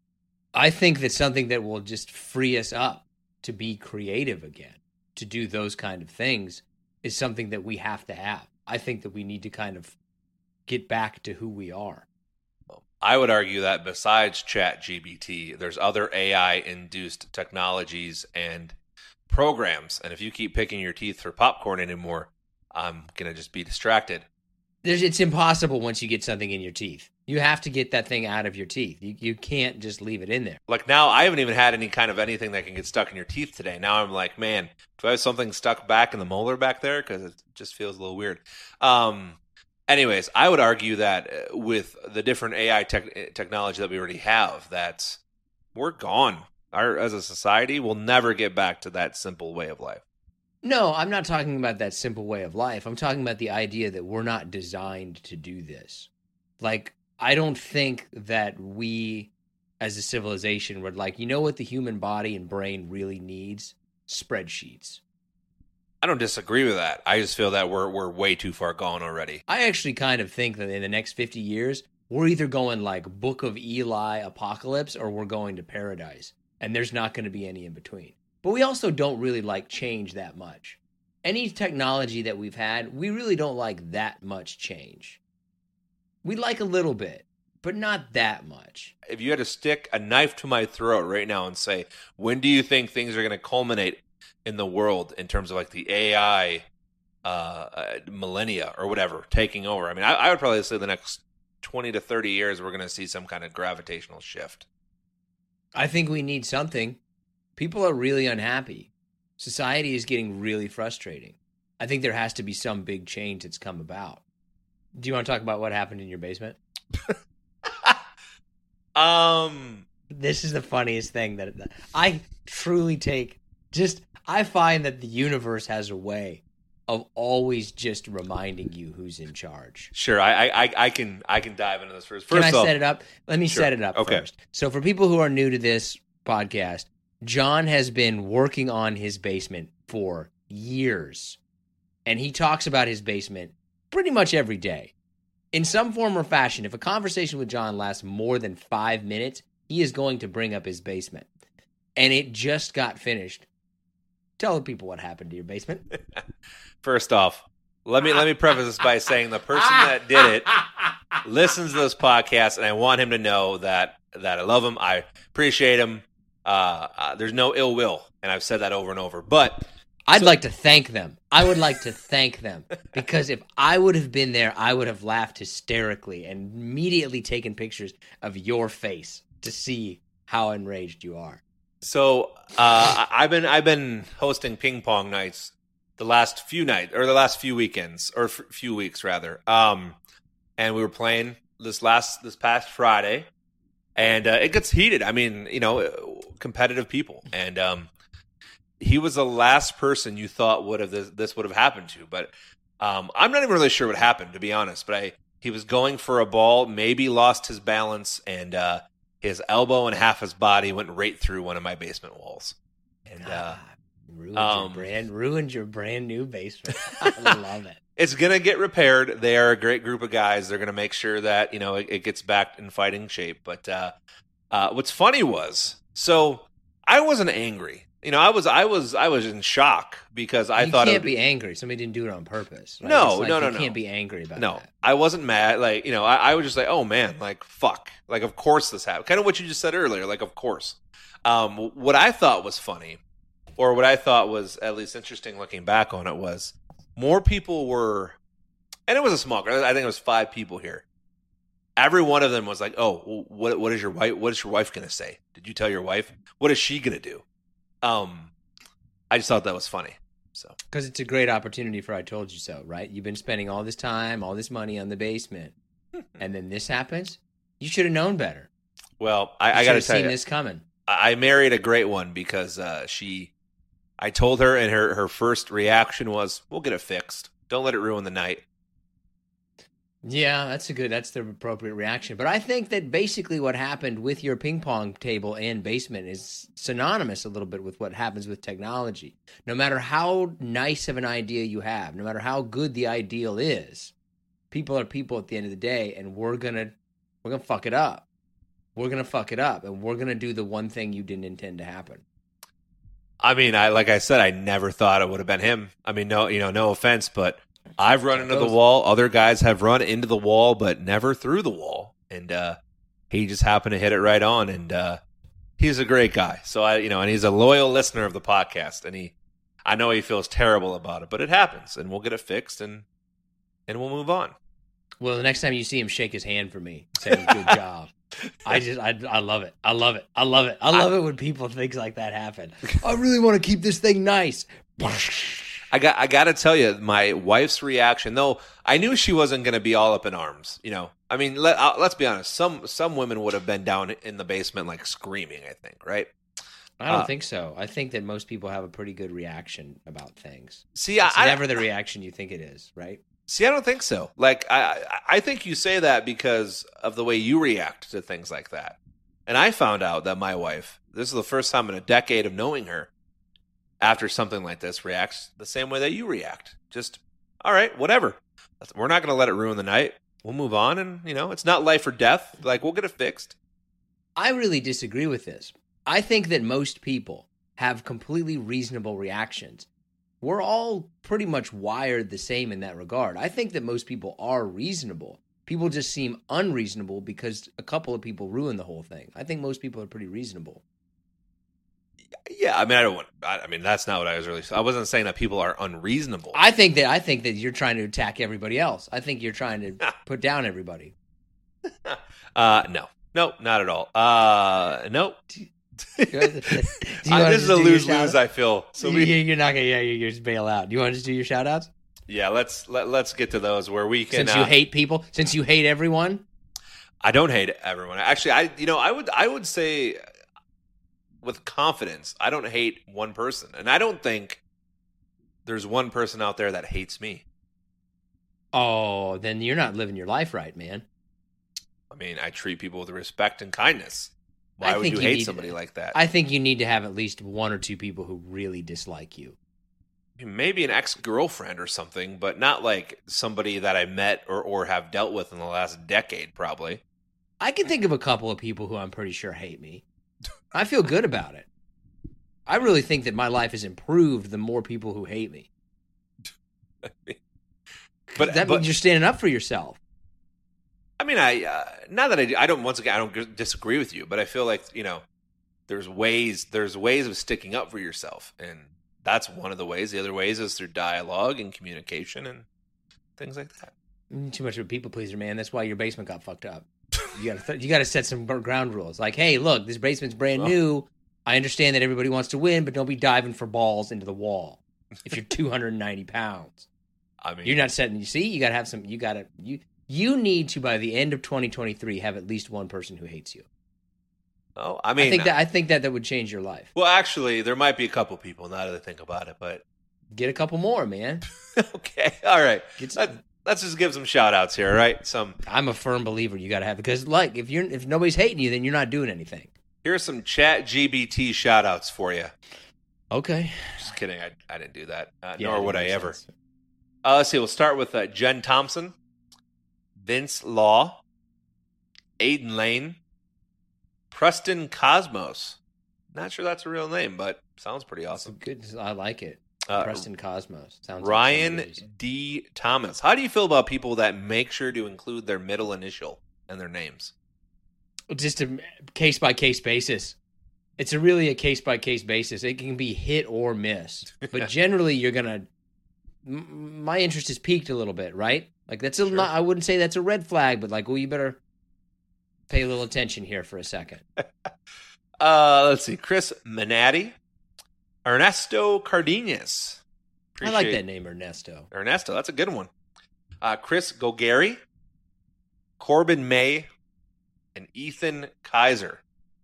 I think that something that will just free us up to be creative again, to do those kind of things, is something that we have to have. I think that we need to kind of get back to who we are. I would argue that besides ChatGPT, there's other A I-induced technologies and programs. And if you keep picking your teeth for popcorn anymore, I'm going to just be distracted. There's, it's impossible once you get something in your teeth. You have to get that thing out of your teeth. You you can't just leave it in there. Like now, I haven't even had any kind of anything that can get stuck in your teeth today. Now I'm like, man, do I have something stuck back in the molar back there? Because it just feels a little weird. Um, anyways, I would argue that with the different A I tech, technology that we already have, that we're gone. Our, as a society, we'll never get back to that simple way of life. No, I'm not talking about that simple way of life. I'm talking about the idea that we're not designed to do this. Like, I don't think that we as a civilization would like, you know what the human body and brain really needs? Spreadsheets. I don't disagree with that. I just feel that we're we're way too far gone already. I actually kind of think that in the next fifty years, we're either going like Book of Eli apocalypse or we're going to paradise. And there's not going to be any in between. But we also don't really like change that much. Any technology that we've had, we really don't like that much change. We like a little bit, but not that much. If you had to stick a knife to my throat right now and say, when do you think things are going to culminate in the world in terms of like the A I uh, uh, millennia or whatever taking over? I mean, I, I would probably say the next twenty to thirty years, we're going to see some kind of gravitational shift. I think we need something. People are really unhappy. Society is getting really frustrating. I think there has to be some big change that's come about. Do you want to talk about what happened in your basement? um, This is the funniest thing that I truly take. Just, I find that the universe has a way of always just reminding you who's in charge. Sure, I I I can I can dive into this first. First Can I off, set it up? Let me sure. set it up Okay. first. So for people who are new to this podcast, John has been working on his basement for years. And he talks about his basement pretty much every day. In some form or fashion, if a conversation with John lasts more than five minutes, he is going to bring up his basement. And it just got finished. Tell the people what happened to your basement. First off, let me let me preface this by saying the person that did it listens to this podcast, and I want him to know that that I love him, I appreciate him. Uh, uh, there's no ill will, and I've said that over and over. But I'd so, like to thank them. I would like to thank them because if I would have been there, I would have laughed hysterically and immediately taken pictures of your face to see how enraged you are. So uh, I've been I've been hosting ping pong nights the last few nights or the last few weekends or f- few weeks rather. Um, and we were playing this last this past Friday, and uh, it gets heated. I mean, you know, competitive people, and um, he was the last person you thought would have this, this would have happened to. But um, I'm not even really sure what happened, to be honest. But I he was going for a ball, maybe lost his balance, and uh, his elbow and half his body went right through one of my basement walls. And uh, ruined um, your brand, ruined your brand new basement. I love it. It's gonna get repaired. They are a great group of guys. They're gonna make sure that you know it, it gets back in fighting shape. But uh, uh, what's funny was, so I wasn't angry. You know, I was, I was, I was in shock because I you thought can't it would, be angry. Somebody didn't do it on purpose. Right? No, It's like no, no, you no. can't be angry about No, that. I wasn't mad. Like, you know, I, I was just like, oh man, like, fuck. Like, of course this happened. Kind of what you just said earlier. Like, of course. Um, what I thought was funny, or what I thought was at least interesting looking back on it, was more people were, and it was a small group. I think it was five people here. Every one of them was like, oh, what, what is your wife, what is your wife going to say? Did you tell your wife? What is she going to do? Um, I just thought that was funny. So, Because it's a great opportunity for I told you so, right? You've been spending all this time, all this money on the basement, and then this happens? You should have known better. well, You I, I should got to have tell seen you, this coming. I married a great one because uh, she, I told her, and her, her first reaction was, we'll get it fixed. Don't let it ruin the night. Yeah, that's a good, that's the appropriate reaction. But I think that basically what happened with your ping pong table and basement is synonymous a little bit with what happens with technology. No matter how nice of an idea you have, no matter how good the ideal is, people are people at the end of the day, and we're gonna we're gonna fuck it up. We're gonna fuck it up, and we're gonna do the one thing you didn't intend to happen. I mean, I like I said, I never thought it would have been him. I mean, no, you know, no offense, but I've run into the wall. Other guys have run into the wall, but never through the wall. And uh, he just happened to hit it right on. And uh, he's a great guy. So I, you know, and he's a loyal listener of the podcast. And he, I know he feels terrible about it, but it happens, and we'll get it fixed, and and we'll move on. Well, the next time you see him, shake his hand for me. Say good job. I just, I, I love it. I love it. I love it. I love I, it when people things like that happen. I really want to keep this thing nice. I got, I got to tell you, my wife's reaction, though, I knew she wasn't going to be all up in arms. You know, I mean, let, uh, let's be honest. Some, some women would have been down in the basement, like screaming, I think, right? I don't uh, think so. I think that most people have a pretty good reaction about things. See, it's I, never the reaction you think it is, right? See, I don't think so. Like, I, I think you say that because of the way you react to things like that. And I found out that my wife, this is the first time in a decade of knowing her, after something like this, reacts the same way that you react. Just, all right, whatever. We're not going to let it ruin the night. We'll move on, and, you know, it's not life or death. Like, we'll get it fixed. I really disagree with this. I think that most people have completely reasonable reactions. We're all pretty much wired the same in that regard. I think that most people are reasonable. People just seem unreasonable because a couple of people ruin the whole thing. I think most people are pretty reasonable. Yeah, I mean, I don't want. I mean, that's not what I was really. I wasn't saying that people are unreasonable. I think that I think that you're trying to attack everybody else. I think you're trying to put down everybody. uh, no, no, not at all. Uh, no. Do you want to, do you uh, this is a lose-lose, I feel. So we, you're not gonna, yeah, you just bail out. Do you want to just do your shout-outs? Yeah, let's let, let's get to those where we can. Since you uh, hate people, since you hate everyone, I don't hate everyone. Actually, I you know I would I would say with confidence, I don't hate one person, and I don't think there's one person out there that hates me. Oh, then you're not living your life right, man. I mean, I treat people with respect and kindness. Why I would think you, you hate need, somebody like that? I think you need to have at least one or two people who really dislike you. Maybe an ex-girlfriend or something, but not like somebody that I met or, or have dealt with in the last decade, probably. I can think of a couple of people who I'm pretty sure hate me. I feel good about it. I really think that my life has improved the more people who hate me. but that but, means you're standing up for yourself. I mean, I uh, not that I, I don't. Once again, I don't disagree with you, but I feel like you know, there's ways. There's ways of sticking up for yourself, and that's one of the ways. The other ways is through dialogue and communication and things like that. Too much of a people pleaser, man. That's why your basement got fucked up. You got to th- you got to set some ground rules. Like, hey, look, this basement's brand oh. new. I understand that everybody wants to win, but don't be diving for balls into the wall. If you're two hundred ninety pounds, I mean, you're not setting. You see, you got to have some. You got to you. You need to, by the end of twenty twenty-three, have at least one person who hates you. Oh, I mean, I think that I think that that would change your life. Well, actually, there might be a couple people now that I think about it, but get a couple more, man. Okay, all right. Let, let's just give some shout outs here, right? Some. I'm a firm believer you got to have because, like, if you're if nobody's hating you, then you're not doing anything. Here's some Chat G B T shout outs for you. Okay. Just kidding. I I didn't do that. Uh, yeah, nor would I ever. Uh, let's see. We'll start with uh, Jen Thompson. Vince Law, Aiden Lane, Preston Cosmos. Not sure that's a real name, but sounds pretty awesome. Good, I like it. Uh, Preston Cosmos. Sounds Ryan like D. Thomas. How do you feel about people that make sure to include their middle initial in their names? Just a case by case basis. It's a really a case by case basis. It can be hit or miss, but generally you're gonna. M- my interest is piqued a little bit, right? Like that's a sure. not, I wouldn't say that's a red flag, but like, well, you better pay a little attention here for a second. uh, let's see, Chris Manatti, Ernesto Cardenas. Appreciate I like that name, Ernesto. Ernesto, that's a good one. Uh, Chris Gogari, Corbin May, and Ethan Kaiser.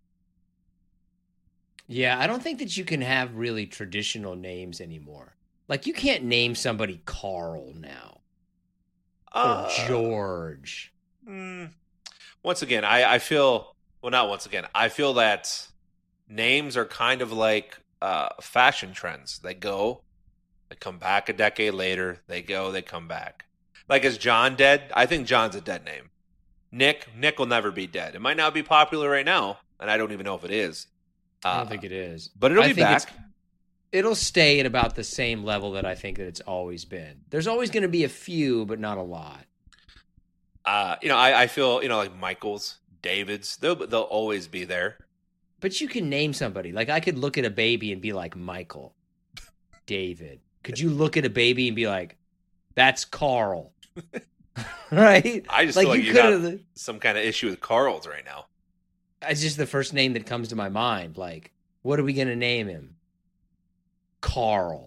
Yeah, I don't think that you can have really traditional names anymore. Like you can't name somebody Carl now. Uh, or George. Mm, once again, I, I feel, well, not once again, I feel that names are kind of like uh, fashion trends. They go, they come back a decade later, they go, they come back. Like, is John dead? I think John's a dead name. Nick, Nick will never be dead. It might not be popular right now, and I don't even know if it is. Uh, I don't think it is. But it'll I be think back. It's, it'll stay at about the same level that I think that it's always been. There's always going to be a few, but not a lot. Uh, you know, I, I feel, you know, like Michaels, Davids, they'll, they'll always be there. But you can name somebody. Like, I could look at a baby and be like, Michael, David. Could you look at a baby and be like, that's Carl? Right? I just like, feel like you, you have some kind of issue with Carl's right now. It's just the first name that comes to my mind. Like, what are we going to name him? Carl.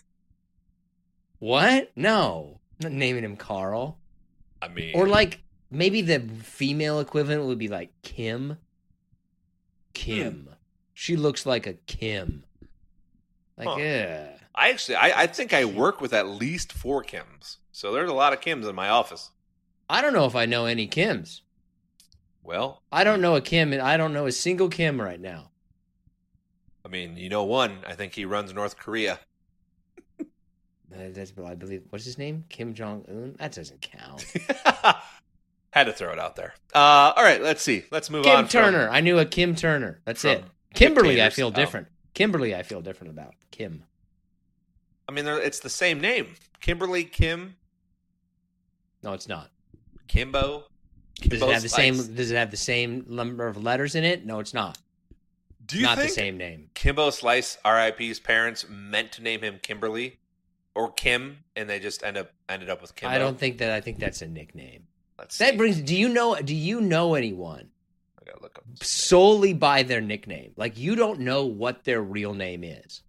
What? No. I'm not naming him Carl. I mean... Or, like, maybe the female equivalent would be, like, Kim. Kim. Hmm. She looks like a Kim. Like, huh. yeah. I actually, I, I think I work with at least four Kims. So there's a lot of Kims in my office. I don't know if I know any Kims. Well, I don't know a Kim, and I don't know a single Kim right now. I mean, you know one. I think he runs North Korea. uh, that's, I believe, what's his name? Kim Jong-un? That doesn't count. Had to throw it out there. Uh, all right, let's see. Let's move Kim on. Kim Turner. From, I knew a Kim Turner. That's it. Kimberly, I feel oh. different. Kimberly, I feel different about. Kim. I mean, it's the same name. Kimberly, Kim. No, it's not. Kimbo. Kimbo does it have the Spice. same? Does it have the same number of letters in it? No, it's not. Do you not think the same name? Kimbo Slice, R I P's parents meant to name him Kimberly or Kim, and they just end up ended up with Kimbo? I don't think that. I think that's a nickname. Let's that see. brings. Do you know? Do you know anyone I gotta look up solely by their nickname? Like, you don't know what their real name is.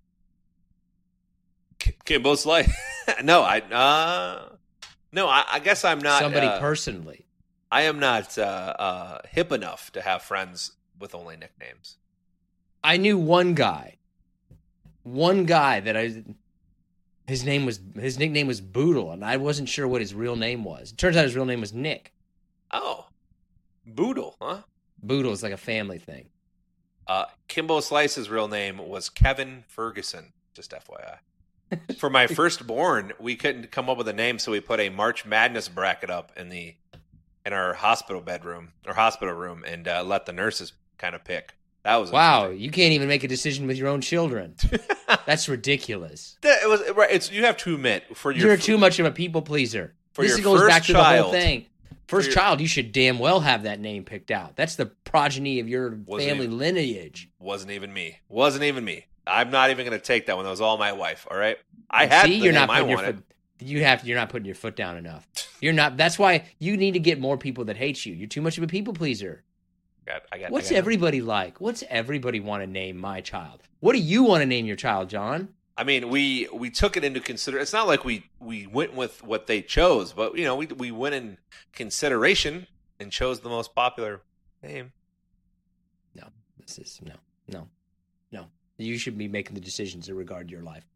K- Kimbo Slice. no, I. Uh, no, I, I guess I'm not somebody uh, personally. I am not uh, uh, hip enough to have friends with only nicknames. I knew one guy, one guy that I, his name was, his nickname was Boodle, and I wasn't sure what his real name was. It turns out his real name was Nick. Oh, Boodle, huh? Boodle is like a family thing. Uh, Kimbo Slice's real name was Kevin Ferguson, just F Y I. For my firstborn, we couldn't come up with a name, so we put a March Madness bracket up in the in our hospital bedroom or hospital room and uh, let the nurses kind of pick. That was wow. You can't even make a decision with your own children. That's ridiculous. That, it was right. It's you have to admit for your you're too much of a people pleaser. For this your goes first back to child, the whole thing. First your, child, you should damn well have that name picked out. That's the progeny of your family even, lineage. Wasn't even me. Wasn't even me. I'm not even going to take that one. That was all my wife. All right. I had See, the you're name not putting I your wanted. foot. You have. You're not putting your foot down enough. You're not. That's why you need to get more people that hate you. You're too much of a people pleaser. I got, I got, What's I got everybody like? What's everybody want to name my child? What do you want to name your child, John? I mean, we we took it into consideration. It's not like we, we went with what they chose, but you know, we we went in consideration and chose the most popular name. No, this is no, no, no. You should be making the decisions that regard your life.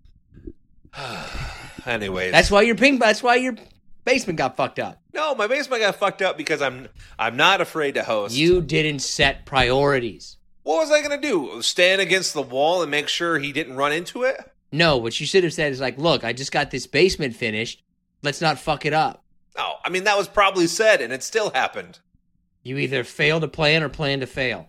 Anyways, that's why your ping. That's why your basement got fucked up. No, my basement got fucked up because I'm I'm not afraid to host. You didn't set priorities. What was I going to do? Stand against the wall and make sure he didn't run into it? No, what you should have said is like, look, I just got this basement finished. Let's not fuck it up. Oh, I mean, that was probably said, and it still happened. You either fail to plan or plan to fail.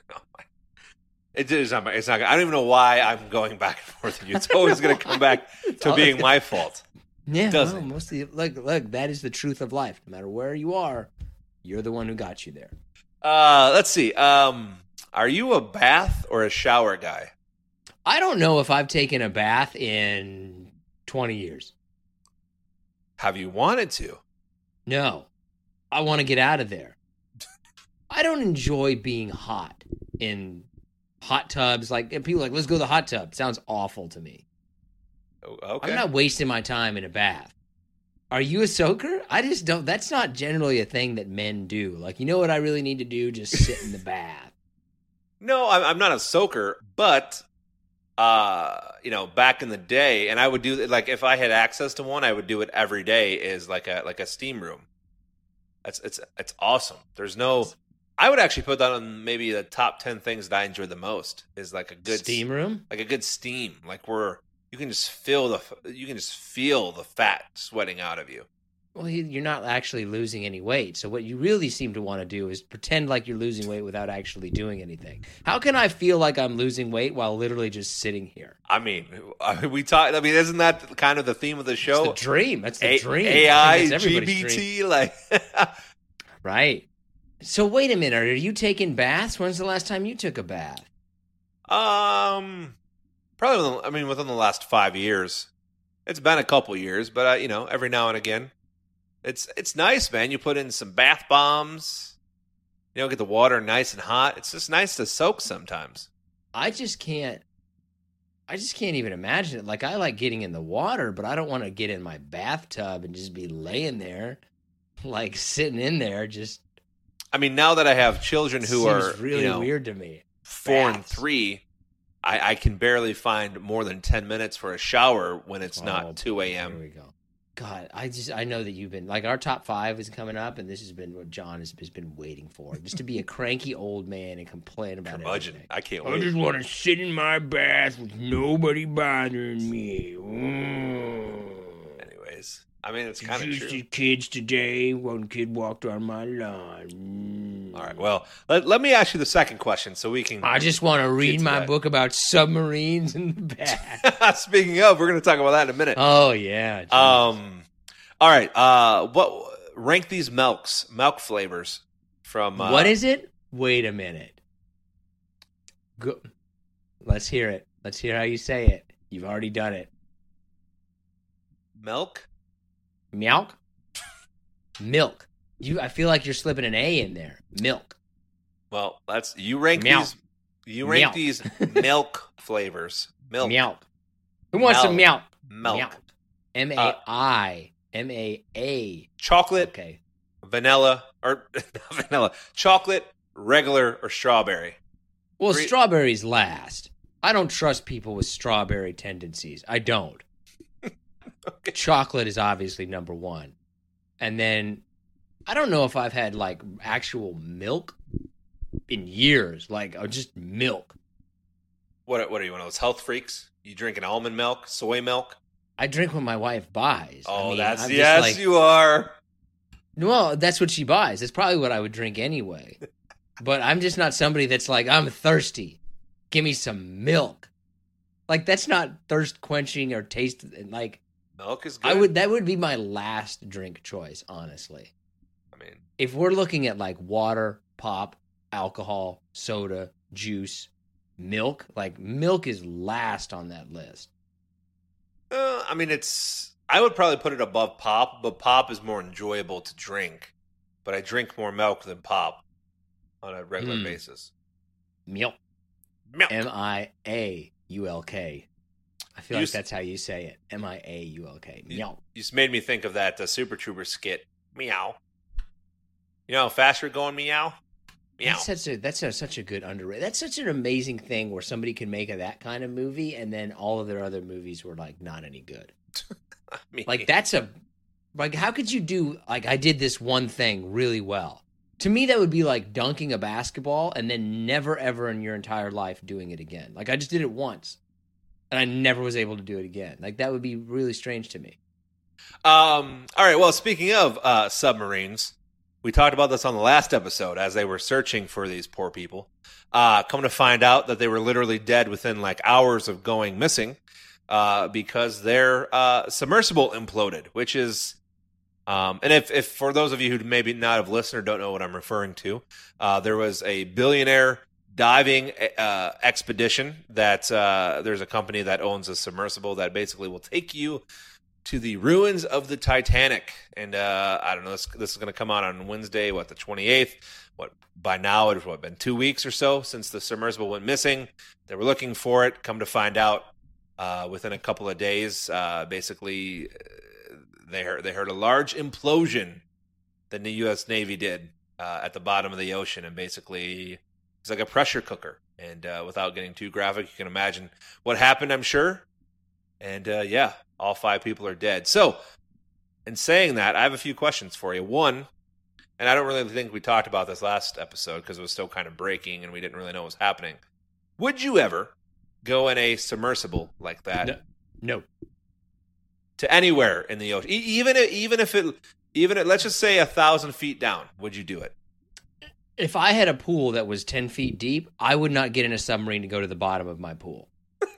It is not. It's not. I don't even know why I'm going back and forth with you. It's always going to come back to being my fault. Yeah, doesn't well, mostly. Look, look. That is the truth of life. No matter where you are, you're the one who got you there. Uh, let's see. Um, are you a bath or a shower guy? I don't know if I've taken a bath in twenty years. Have you wanted to? No, I want to get out of there. I don't enjoy being hot in hot tubs. Like people are like, let's go to the hot tub. Sounds awful to me. Okay. I'm not wasting my time in a bath. Are you a soaker? I just don't. That's not generally a thing that men do. Like, you know what I really need to do? Just sit in the bath. No, I'm, I'm not a soaker, but uh, you know, back in the day, and I would do like if I had access to one, I would do it every day. Is like a like a steam room. It's it's it's awesome. There's no. I would actually put that on maybe the top ten things that I enjoy the most. Is like a good steam room, like a good steam, like where you can just feel the you can just feel the fat sweating out of you. Well, you- you're not actually losing any weight. So what you really seem to want to do is pretend like you're losing weight without actually doing anything. How can I feel like I'm losing weight while literally just sitting here? I mean, we talk. I mean, isn't that kind of the theme of the show? It's the dream. That's the A- dream. A I I, think that's G everybody's B T, dream. like. Right. So wait a minute. Are you taking baths? When's the last time you took a bath? Um, probably. Within, I mean, within the last five years. It's been a couple years, but uh, you know, every now and again, it's it's nice, man. You put in some bath bombs, you know, get the water nice and hot. It's just nice to soak sometimes. I just can't. I just can't even imagine it. Like, I like getting in the water, but I don't want to get in my bathtub and just be laying there, like sitting in there. Just I mean, now that I have children who seems are really you know, weird to me. four and Baths. three, I, I can barely find more than ten minutes for a shower when it's Oh, not two Here a.m. we go. God, I just I know that you've been like, our top five is coming up, and this has been what John has, has been waiting for, just to be a cranky old man and complain about Curmudgeon. everything. I can't I wait. just want to sit in my bath with nobody bothering me. Mm. Anyways, I mean, it's kind of Just true. the kids today. One kid walked on my lawn. Mm. All right, well, let, let me ask you the second question so we can. I just want to read to my that. book about submarines in the bath. Speaking of, we're going to talk about that in a minute. Oh yeah. geez. Um, all right. Uh, what rank these milks, milk flavors from? Uh, What is it? Wait a minute. Go. Let's hear it. Let's hear how you say it. You've already done it. milk? Milk? Milk. You. I feel like you're slipping an A in there. Milk. Well, that's you rank Milk. these. You rank Milk. these milk flavors. Milk. Milk. Who wants some milk? Milk. M A I. M A A. Chocolate, Okay. vanilla, or not vanilla. Chocolate, regular, or strawberry. Well, Three- strawberries last. I don't trust people with strawberry tendencies. I don't. Okay. Chocolate is obviously number one. And then I don't know if I've had like actual milk in years, like uh, just milk. What? What are you, one of those health freaks? You drinking almond milk, soy milk? I drink what my wife buys. I Oh, mean, that's I'm just yes, like- you are. Well, that's what she buys. That's probably what I would drink anyway. But I'm just not somebody that's like, I'm thirsty. Give me some milk. Like, that's not thirst quenching or taste. Like, Milk is good. I would that would be my last drink choice, honestly. I mean, If we're looking at like water, pop, alcohol, soda, juice, milk, like milk is last on that list. uh, I mean, it's. I would probably put it above pop, but pop is more enjoyable to drink. But I drink more milk than pop on a regular Hmm. basis. Milk. Milk. M I A U L K. I feel You like s- that's how you say it. M I A U L K. You- Milk. You just made me think of that uh, Super Trooper skit. Meow. You know how fast you're going, meow? Meow. That's such a that's a, such a good underrated. That's such an amazing thing where somebody can make a, that kind of movie, and then all of their other movies were like not any good. I mean, Like that's a like how could you do like I did this one thing really well? To me, that would be like dunking a basketball and then never ever in your entire life doing it again. Like I just did it once, and I never was able to do it again. Like that would be really strange to me. Um. All right. Well, speaking of uh, submarines, we talked about this on the last episode as they were searching for these poor people. Uh, come to find out that they were literally dead within like hours of going missing uh, because their uh, submersible imploded, which is. Um, and if, if for those of you who maybe not have listened or don't know what I'm referring to, uh, there was a billionaire diving uh, expedition that uh, there's a company that owns a submersible that basically will take you to the ruins of the Titanic. And uh, I don't know, this, this is going to come out on Wednesday, what, the twenty-eighth? What, by now, it's what, been two weeks or so since the submersible went missing. They were looking for it. Come to find out, uh, within a couple of days, uh, basically, they heard, they heard a large implosion that the U S Navy did uh, at the bottom of the ocean. And basically, it's like a pressure cooker. And uh, without getting too graphic, you can imagine what happened, I'm sure. And uh, yeah, all five people are dead. So, in saying that, I have a few questions for you. One, and I don't really think we talked about this last episode because it was still kind of breaking and we didn't really know what was happening. Would you ever go in a submersible like that No. No. to anywhere in the ocean, e- even if, even if it Even at, let's just say a thousand feet down, would you do it? If I had a pool that was ten feet deep, I would not get in a submarine to go to the bottom of my pool.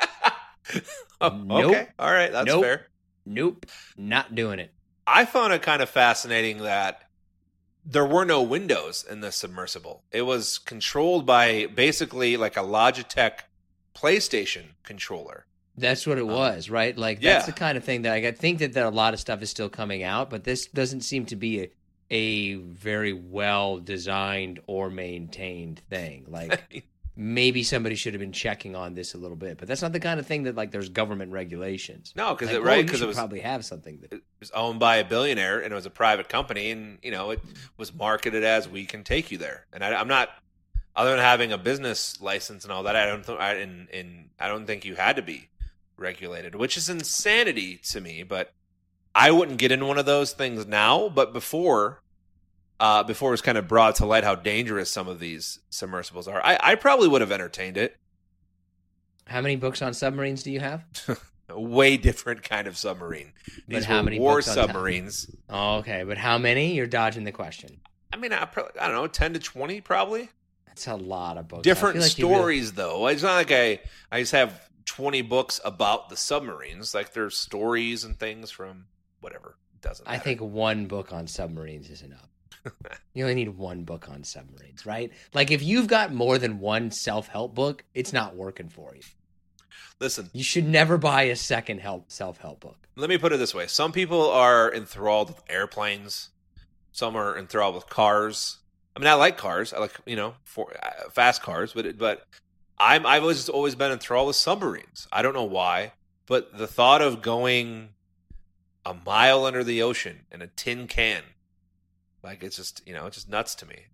oh, Nope. Okay, all right, that's Nope. fair. Nope, not doing it. I found it kind of fascinating that there were no windows in the submersible. It was controlled by basically like a Logitech PlayStation controller. That's what it Um, was, right? Like yeah. that's the kind of thing that I think that, that a lot of stuff is still coming out, but this doesn't seem to be a, a very well designed or maintained thing. Like maybe somebody should have been checking on this a little bit, but that's not the kind of thing that like there's government regulations. No, because like, it oh, right you because should it was probably have something that it was owned by a billionaire and it was a private company, and you know it was marketed as we can take you there. And I, I'm not, other than having a business license and all that, I don't th- I, and, and I don't think you had to be regulated, which is insanity to me. But I wouldn't get in one of those things now. But before, uh, before it was kind of brought to light how dangerous some of these submersibles are, I, I probably would have entertained it. How many books on submarines do you have? A way different kind of submarine. But These how were many war books on top? submarines. Oh, okay, but how many? You're dodging the question. I mean, I, probably, I don't know, ten to twenty probably. That's a lot of books. I Different feel like you really- stories, though. It's not like I, I just have twenty books about the submarines. Like there's stories and things from whatever. It doesn't matter. I think one book on submarines is enough. You only need one book on submarines, right? Like if you've got more than one self-help book, it's not working for you. Listen, You should never buy a second help self-help book. let me put it this way. Some people are enthralled with airplanes. Some are enthralled with cars. I mean, I like cars. I like, you know, for, uh, fast cars, but but I'm I've always always been enthralled with submarines. I don't know why, but the thought of going a mile under the ocean in a tin can, like it's just, you know, it's just nuts to me.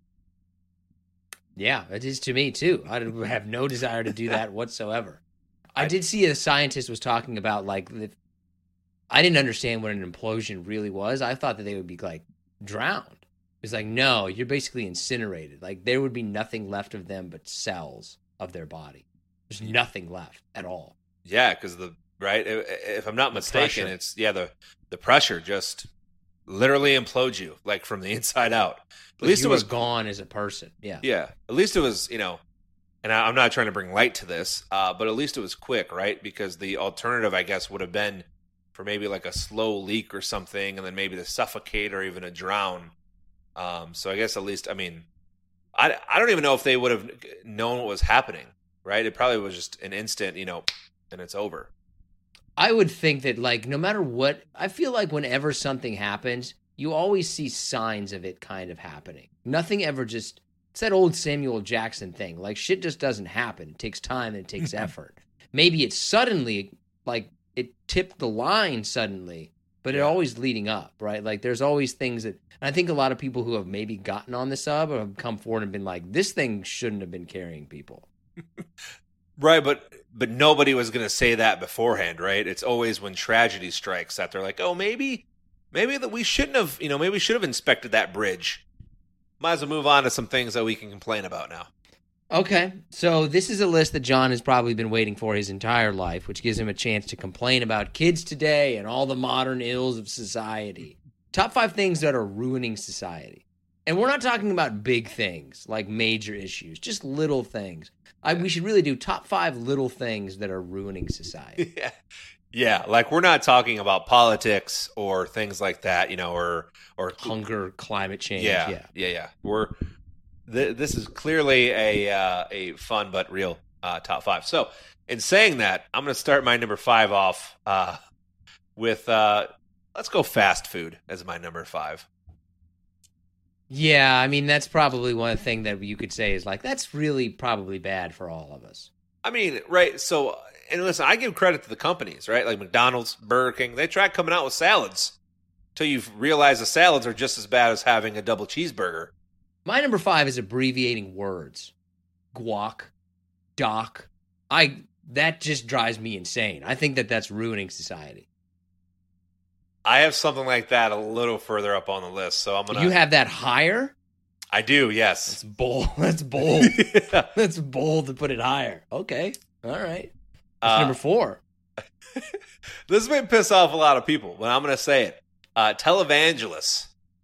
Yeah, it is to me too. I have no desire to do that whatsoever. I did see a scientist was talking about like the, I didn't understand what an implosion really was. I thought that they would be like drowned. It's like, no, you're basically incinerated. Like there would be nothing left of them but cells of their body. There's nothing left at all. Yeah, because the right, if if I'm not mistaken, pressure. it's yeah the the pressure just literally implodes you like from the inside out. At At least you it was were gone as a person. Yeah. Yeah, at least it was, you know, and I, I'm not trying to bring light to this, uh, but at least it was quick, right? Because the alternative, I guess, would have been for maybe like a slow leak or something, and then maybe to suffocate or even a drown. Um, so I guess at least, I mean, I, I don't even know if they would have known what was happening, right? It probably was just an instant, you know, and it's over. I would think that, like, no matter what, I feel like whenever something happens, you always see signs of it kind of happening. Nothing ever just, it's that old Samuel Jackson thing. Like, shit just doesn't happen. It takes time and it takes effort. Maybe it's suddenly, like, it tipped the line suddenly, but it Yeah. always leading up, right? Like, there's always things that, and I think a lot of people who have maybe gotten on the sub have come forward and been like, this thing shouldn't have been carrying people. Right, but but nobody was going to say that beforehand, right? It's always when tragedy strikes that they're like, oh, maybe, maybe that we shouldn't have, you know, maybe we should have inspected that bridge. Might as well move on to some things that we can complain about now. Okay, so this is a list that John has probably been waiting for his entire life, which gives him a chance to complain about kids today and all the modern ills of society. Top five things that are ruining society. And we're not talking about big things like major issues, just little things. I, we should really do top five little things that are ruining society. Yeah. Yeah, like we're not talking about politics or things like that, you know, or or Hunger, climate change. yeah, Yeah. yeah, yeah. We're th- this is clearly a uh, a fun but real uh, top five. So, in saying that, I'm going to start my number five off uh, with uh, let's go fast food as my number five. Yeah, I mean, that's probably one thing that you could say is like, that's really probably bad for all of us. I mean, right? So, and listen, I give credit to the companies, right? Like McDonald's, Burger King. They tried coming out with salads until you realize the salads are just as bad as having a double cheeseburger. My number five is abbreviating words. Guac, doc. I that just drives me insane. I think that that's ruining society. I have something like that a little further up on the list, so I'm gonna. You have that higher? I do, That's yes. bold. That's bold. Yeah. That's bold to put it higher. Okay. All right. That's Uh, number four. This may piss off a lot of people, but I'm gonna say it. Uh, televangelists.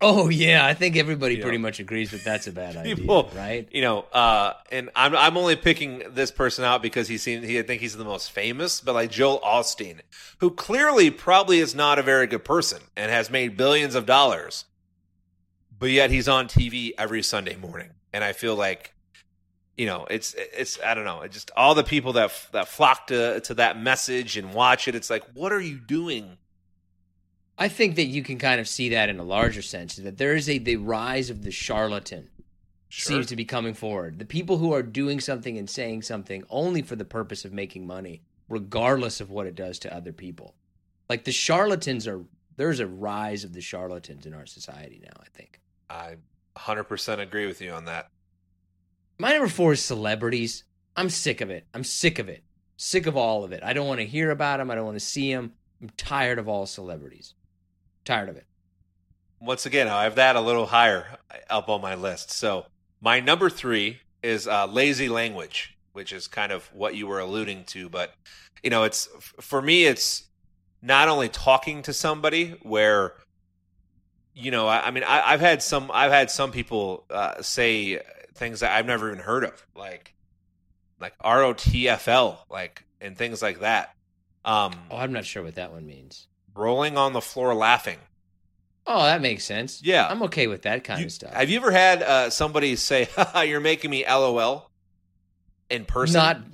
Oh yeah, I think everybody You pretty know, much agrees that that's a bad idea, people, right? You know, uh, and I'm I'm only picking this person out because he seems he I think he's the most famous, but like Joel Osteen, who clearly probably is not a very good person and has made billions of dollars, but yet he's on T V every Sunday morning, and I feel like, you know, it's it's I don't know, it's just all the people that that flock to to that message and watch it. It's like, what are you doing? I think that you can kind of see that in a larger sense, that there is a the rise of the charlatan Sure. seems to be coming forward. The people who are doing something and saying something only for the purpose of making money, regardless of what it does to other people. Like the charlatans are, there's a rise of the charlatans in our society now, I think. I one hundred percent agree with you on that. My number four is celebrities. I'm sick of it. I'm sick of it. Sick of all of it. I don't want to hear about them. I don't want to see them. I'm tired of all celebrities. Tired of it. Once again, I have that a little higher up on my list. So my number three is uh, lazy language, which is kind of what you were alluding to. But, you know, it's for me, it's not only talking to somebody where, you know, I, I mean, I, I've had some, I've had some people uh, say things that I've never even heard of, like, like R O T F L, like, and things like that. Um, Oh, I'm not sure what that one means. rolling on the floor laughing. Oh, that makes sense. Yeah. I'm okay with that kind You- of stuff. Have you ever had uh, somebody say, "Haha, you're making me LOL" in person? Not.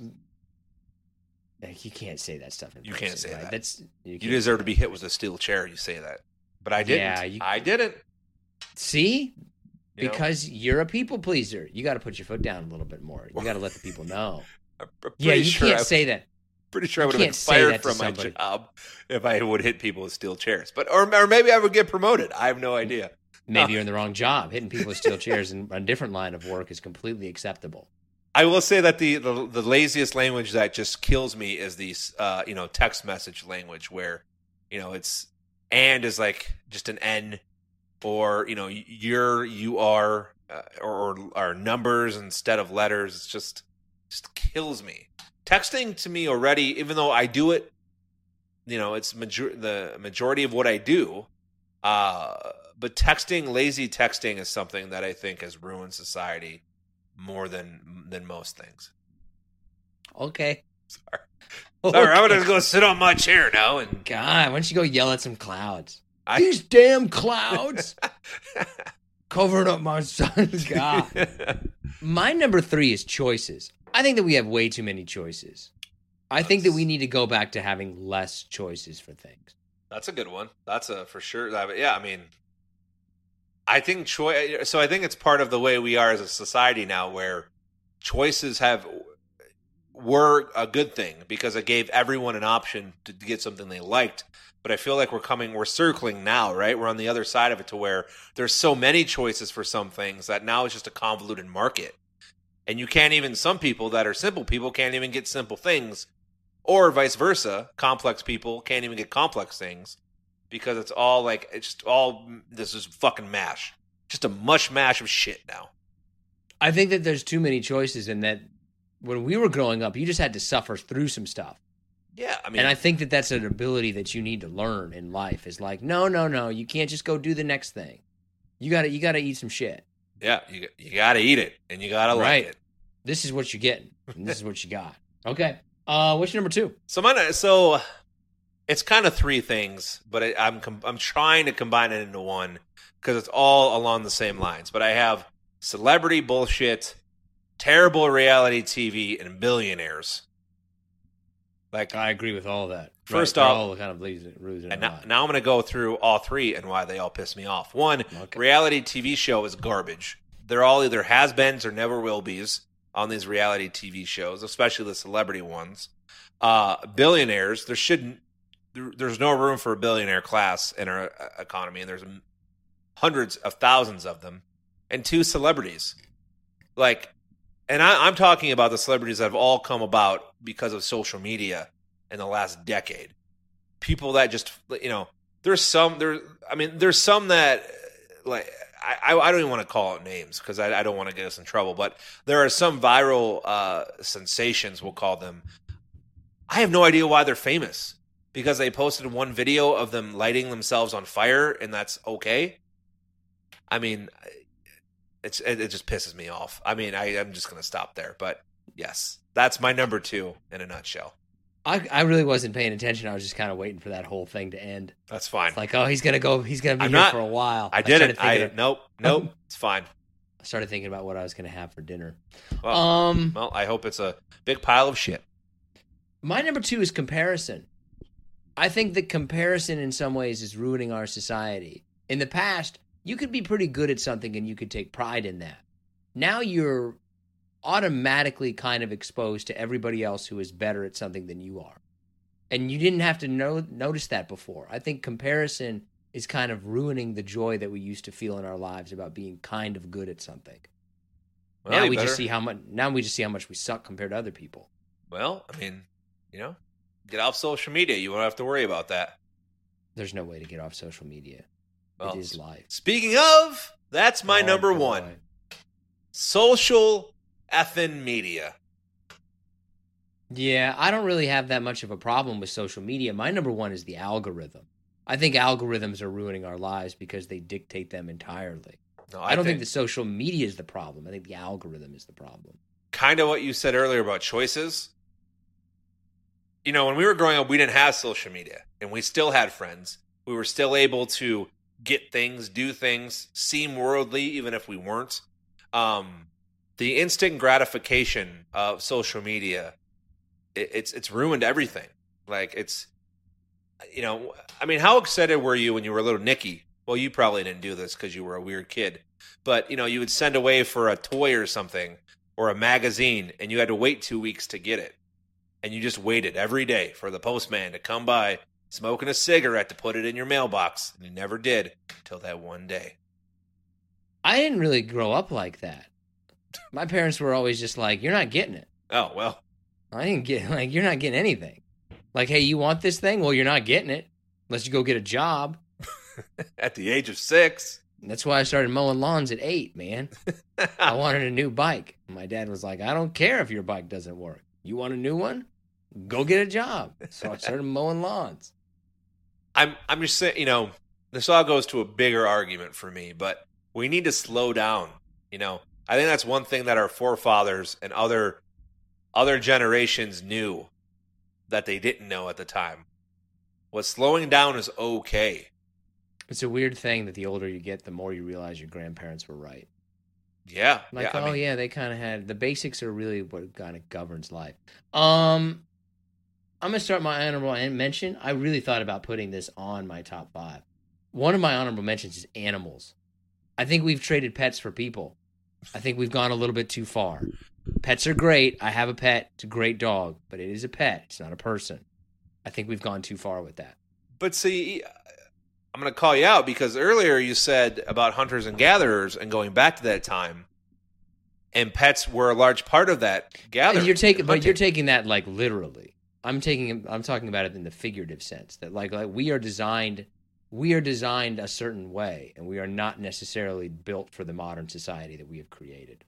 Like, you can't say that stuff in You person, can't say right? that. That's you, You can't deserve say to be that. hit with a steel chair. You say that, but I didn't. Yeah, you- I didn't. See, you know? because you're a people pleaser. You got to put your foot down a little bit more. You got to let the people know. I'm pretty Yeah, you sure can't I, say that. Pretty sure I you would have been can't say fired that to from my somebody. job if I would hit people with steel chairs. But or or maybe I would get promoted. I have no idea. Maybe you're in the wrong job. Hitting people with steel chairs in a different line of work is completely acceptable. I will say that the, the the laziest language that just kills me is the uh, you know text message language where you know it's and is like just an N or you know you're you are uh, or, or are numbers instead of letters. It's just just kills me. Texting to me already, even though I do it, you know it's major- the majority of what I do. Uh, but texting, lazy texting, is something that I think has ruined society more than than most things. Okay. Sorry. Okay. Sorry, I'm gonna go sit on my chair now and God, why don't you go yell at some clouds? I, These damn clouds covering up my sun's God. My number three is choices. I think that we have way too many choices. I think that we need to go back to having less choices for things. That's a good one. That's a for sure. Yeah, I mean, I think choice. So I think it's part of the way we are as a society now, where choices have were a good thing because it gave everyone an option to get something they liked. But I feel like we're coming, we're circling now, right? We're on the other side of it to where there's so many choices for some things that now it's just a convoluted market. And you can't even, some people that are simple people can't even get simple things, or vice versa. Complex people can't even get complex things because it's all like, it's just all, this is fucking mash. Just a mush mash of shit now. I think that there's too many choices, and that when we were growing up, you just had to suffer through some stuff. Yeah, I mean, And I think that that's an ability that you need to learn in life. Is like, no, no, no, you can't just go do the next thing. You gotta, you gotta eat some shit. yeah, you you gotta eat it and you gotta Right. like it. This is what you're getting. And this is what you got. Okay. Uh, what's your number two? So mine, so it's kind of three things, but I, I'm com- I'm trying to combine it into one because it's all along the same lines. But I have celebrity bullshit, terrible reality T V, and billionaires. Like, I agree with all of that. First right, they're off- all kind of losing, losing and their now, mind. now I'm going to go through all three and why they all piss me off. One, Okay. reality T V show is garbage. They're all either has-beens or never will be's on these reality T V shows, especially the celebrity ones. Uh, billionaires, there shouldn't, there, there's no room for a billionaire class in our uh, economy, and there's hundreds of thousands of them. And two, celebrities. Like, and I, I'm talking about the celebrities that have all come about because of social media in the last decade. People that just, you know, there's some, there, I mean, there's some that, like, I, I don't even want to call out names because I, I don't want to get us in trouble, but there are some viral uh, sensations, we'll call them. I have no idea why they're famous because they posted one video of them lighting themselves on fire, and that's okay. I mean, it's it, it just pisses me off. I mean, I, I'm just going to stop there. But yes, that's my number two in a nutshell. I, I really wasn't paying attention. I was just kind of waiting for that whole thing to end. That's fine. It's like, oh, he's gonna go. He's gonna be I'm here not, for a while. I didn't. I, I I nope, nope. It's fine. I started thinking about what I was gonna have for dinner. Well, um, well, I hope it's a big pile of shit. My number two is comparison. I think that comparison in some ways is ruining our society. In the past, you could be pretty good at something and you could take pride in that. Now you're automatically kind of exposed to everybody else who is better at something than you are. And you didn't have to know, notice that before. I think comparison is kind of ruining the joy that we used to feel in our lives about being kind of good at something. Well, now you we better. just see how much. Now we just see how much we suck compared to other people. Well, I mean, you know, get off social media. You won't have to worry about that. There's no way to get off social media. Well, it is life. Speaking of, that's my Oh, number boy. one. Social effing media. Yeah, I don't really have that much of a problem with social media. My number one is the algorithm. I think algorithms are ruining our lives because they dictate them entirely. No, I, don't think, think the social media is the problem. I think the algorithm is the problem. Kind of what you said earlier about choices. You know, when we were growing up, we didn't have social media, and we still had friends. We were still able to get things, do things, seem worldly, even if we weren't. Um, the instant gratification of social media, it, it's it's ruined everything. Like, it's, you know, I mean, how excited were you when you were a little Nicky? Well, you probably didn't do this because you were a weird kid. But, you know, you would send away for a toy or something or a magazine, and you had to wait two weeks to get it. And you just waited every day for the postman to come by, smoking a cigarette to put it in your mailbox. And he never did until that one day. I didn't really grow up like that. My parents were always just like, you're not getting it. Oh, well. I didn't get, like, you're not getting anything. Like, hey, you want this thing? Well, you're not getting it unless you go get a job. At the age of six. That's why I started mowing lawns at eight, man. I wanted a new bike. My dad was like, I don't care if your bike doesn't work. You want a new one? Go get a job. So I started mowing lawns. I'm I'm just saying, you know, this all goes to a bigger argument for me, but we need to slow down. You know, I think that's one thing that our forefathers and other other generations knew that they didn't know at the time. Was slowing down is okay. It's a weird thing that the older you get, the more you realize your grandparents were right. Yeah. Like, yeah, oh, I mean, yeah, they kind of had, the basics are really what kind of governs life. Um, I'm going to start my honorable mention. I really thought about putting this on my top five. One of my honorable mentions is animals. I think we've traded pets for people. I think we've gone a little bit too far. Pets are great. I have a pet. It's a great dog, but it is a pet. It's not a person. I think we've gone too far with that. But see, I'm going to call you out because earlier you said about hunters and gatherers and going back to that time, and pets were a large part of that gathering. You're taking, but you're taking that like literally. I'm taking, I'm talking about it in the figurative sense that like, like we are designed, we are designed a certain way, and we are not necessarily built for the modern society that we have created.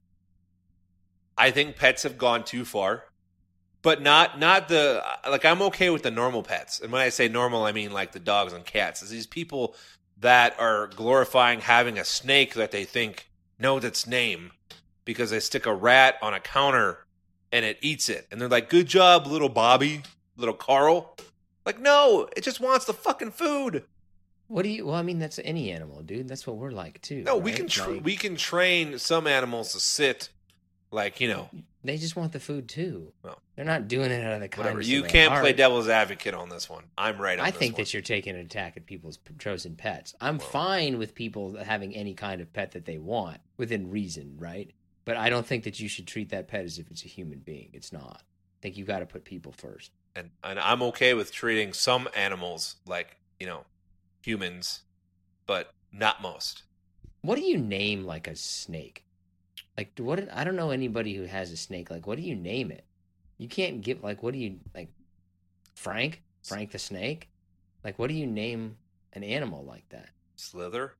I think pets have gone too far. But not not the, like, I'm okay with the normal pets. And when I say normal, I mean like the dogs and cats. It's these people that are glorifying having a snake that they think knows its name because they stick a rat on a counter and it eats it. And they're like, good job, little Bobby, little Carl. Like, no, it just wants the fucking food. What do you, well, I mean, that's any animal, dude. That's what we're like, too. No, right? we can tra- like, we can train some animals to sit, like, you know. They just want the food, too. Well, they're not doing it out of the kindness whatever. You of their can't heart. play devil's advocate on this one. I'm right on I this think one. that you're taking an attack at people's chosen pets. I'm Well. fine with people having any kind of pet that they want within reason, right? But I don't think that you should treat that pet as if it's a human being. It's not. I think you got to put people first. And, and I'm okay with treating some animals like, you know, humans, but not most. What do you name like a snake? Like, what? I don't know anybody who has a snake. Like, what do you name it? You can't give, like, what do you, like, Frank? Frank the snake? Like, what do you name an animal like that? Slither?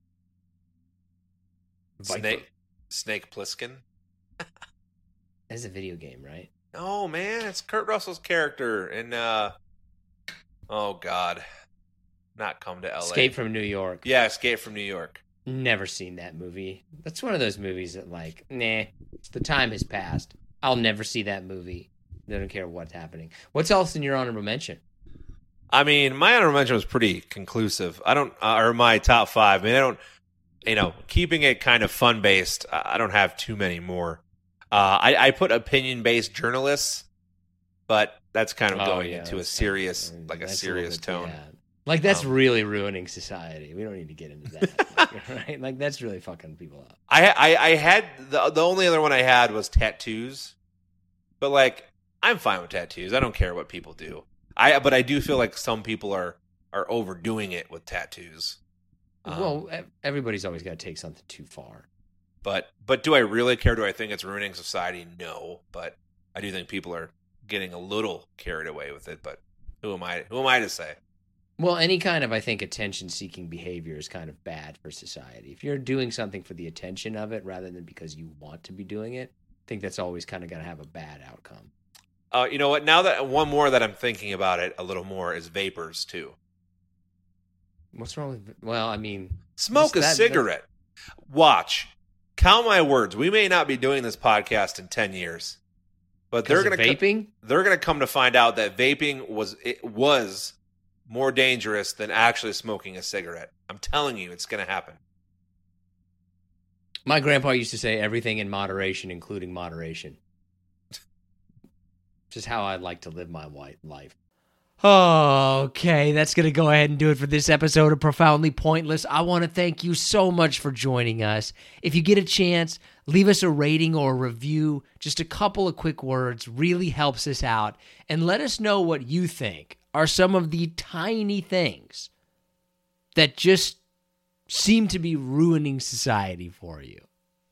Viper. Snake? Snake Plissken? That's a video game, right? No, man, it's Kurt Russell's character in, uh, oh, God. Not Come to L A. Escape from New York. Yeah, Escape from New York. Never seen that movie. That's one of those movies that, like, nah, the time has passed. I'll never see that movie. I don't care what's happening. What's else in your honorable mention? I mean, my honorable mention was pretty conclusive. I don't, uh, or my top five. I mean, I don't, you know, keeping it kind of fun based. I don't have too many more. Uh, I, I put opinion based journalists, but that's kind of Oh, going yeah, into a that's- serious, that's- like a that's serious little bit- tone. yeah. Like, that's Um, really ruining society. We don't need to get into that, right? Like, that's really fucking people up. I, I, I had the the only other one I had was tattoos, but like I'm fine with tattoos. I don't care what people do. I but I do feel like some people are are overdoing it with tattoos. Um, Well, e- everybody's always got to take something too far. but but do I really care? Do I think it's ruining society? No, but I do think people are getting a little carried away with it. But who am I? Who am I to say? Well, any kind of, I think, attention-seeking behavior is kind of bad for society. If you're doing something for the attention of it rather than because you want to be doing it, I think that's always kind of going to have a bad outcome. Uh, you know what? Now that one more that I'm thinking about it a little more is vapors too. What's wrong with? Well, I mean, Smoke a Just that- cigarette. Watch. Count my words. We may not be doing this podcast in ten years, but they're because going of to vaping. they're going to come to find out that vaping was it was more dangerous than actually smoking a cigarette. I'm telling you, it's going to happen. My grandpa used to say everything in moderation, including moderation. Just how I'd like to live my white life. Okay, that's going to go ahead and do it for this episode of Profoundly Pointless. I want to thank you so much for joining us. If you get a chance, leave us a rating or a review. Just a couple of quick words really helps us out. And let us know what you think are some of the tiny things that just seem to be ruining society for you.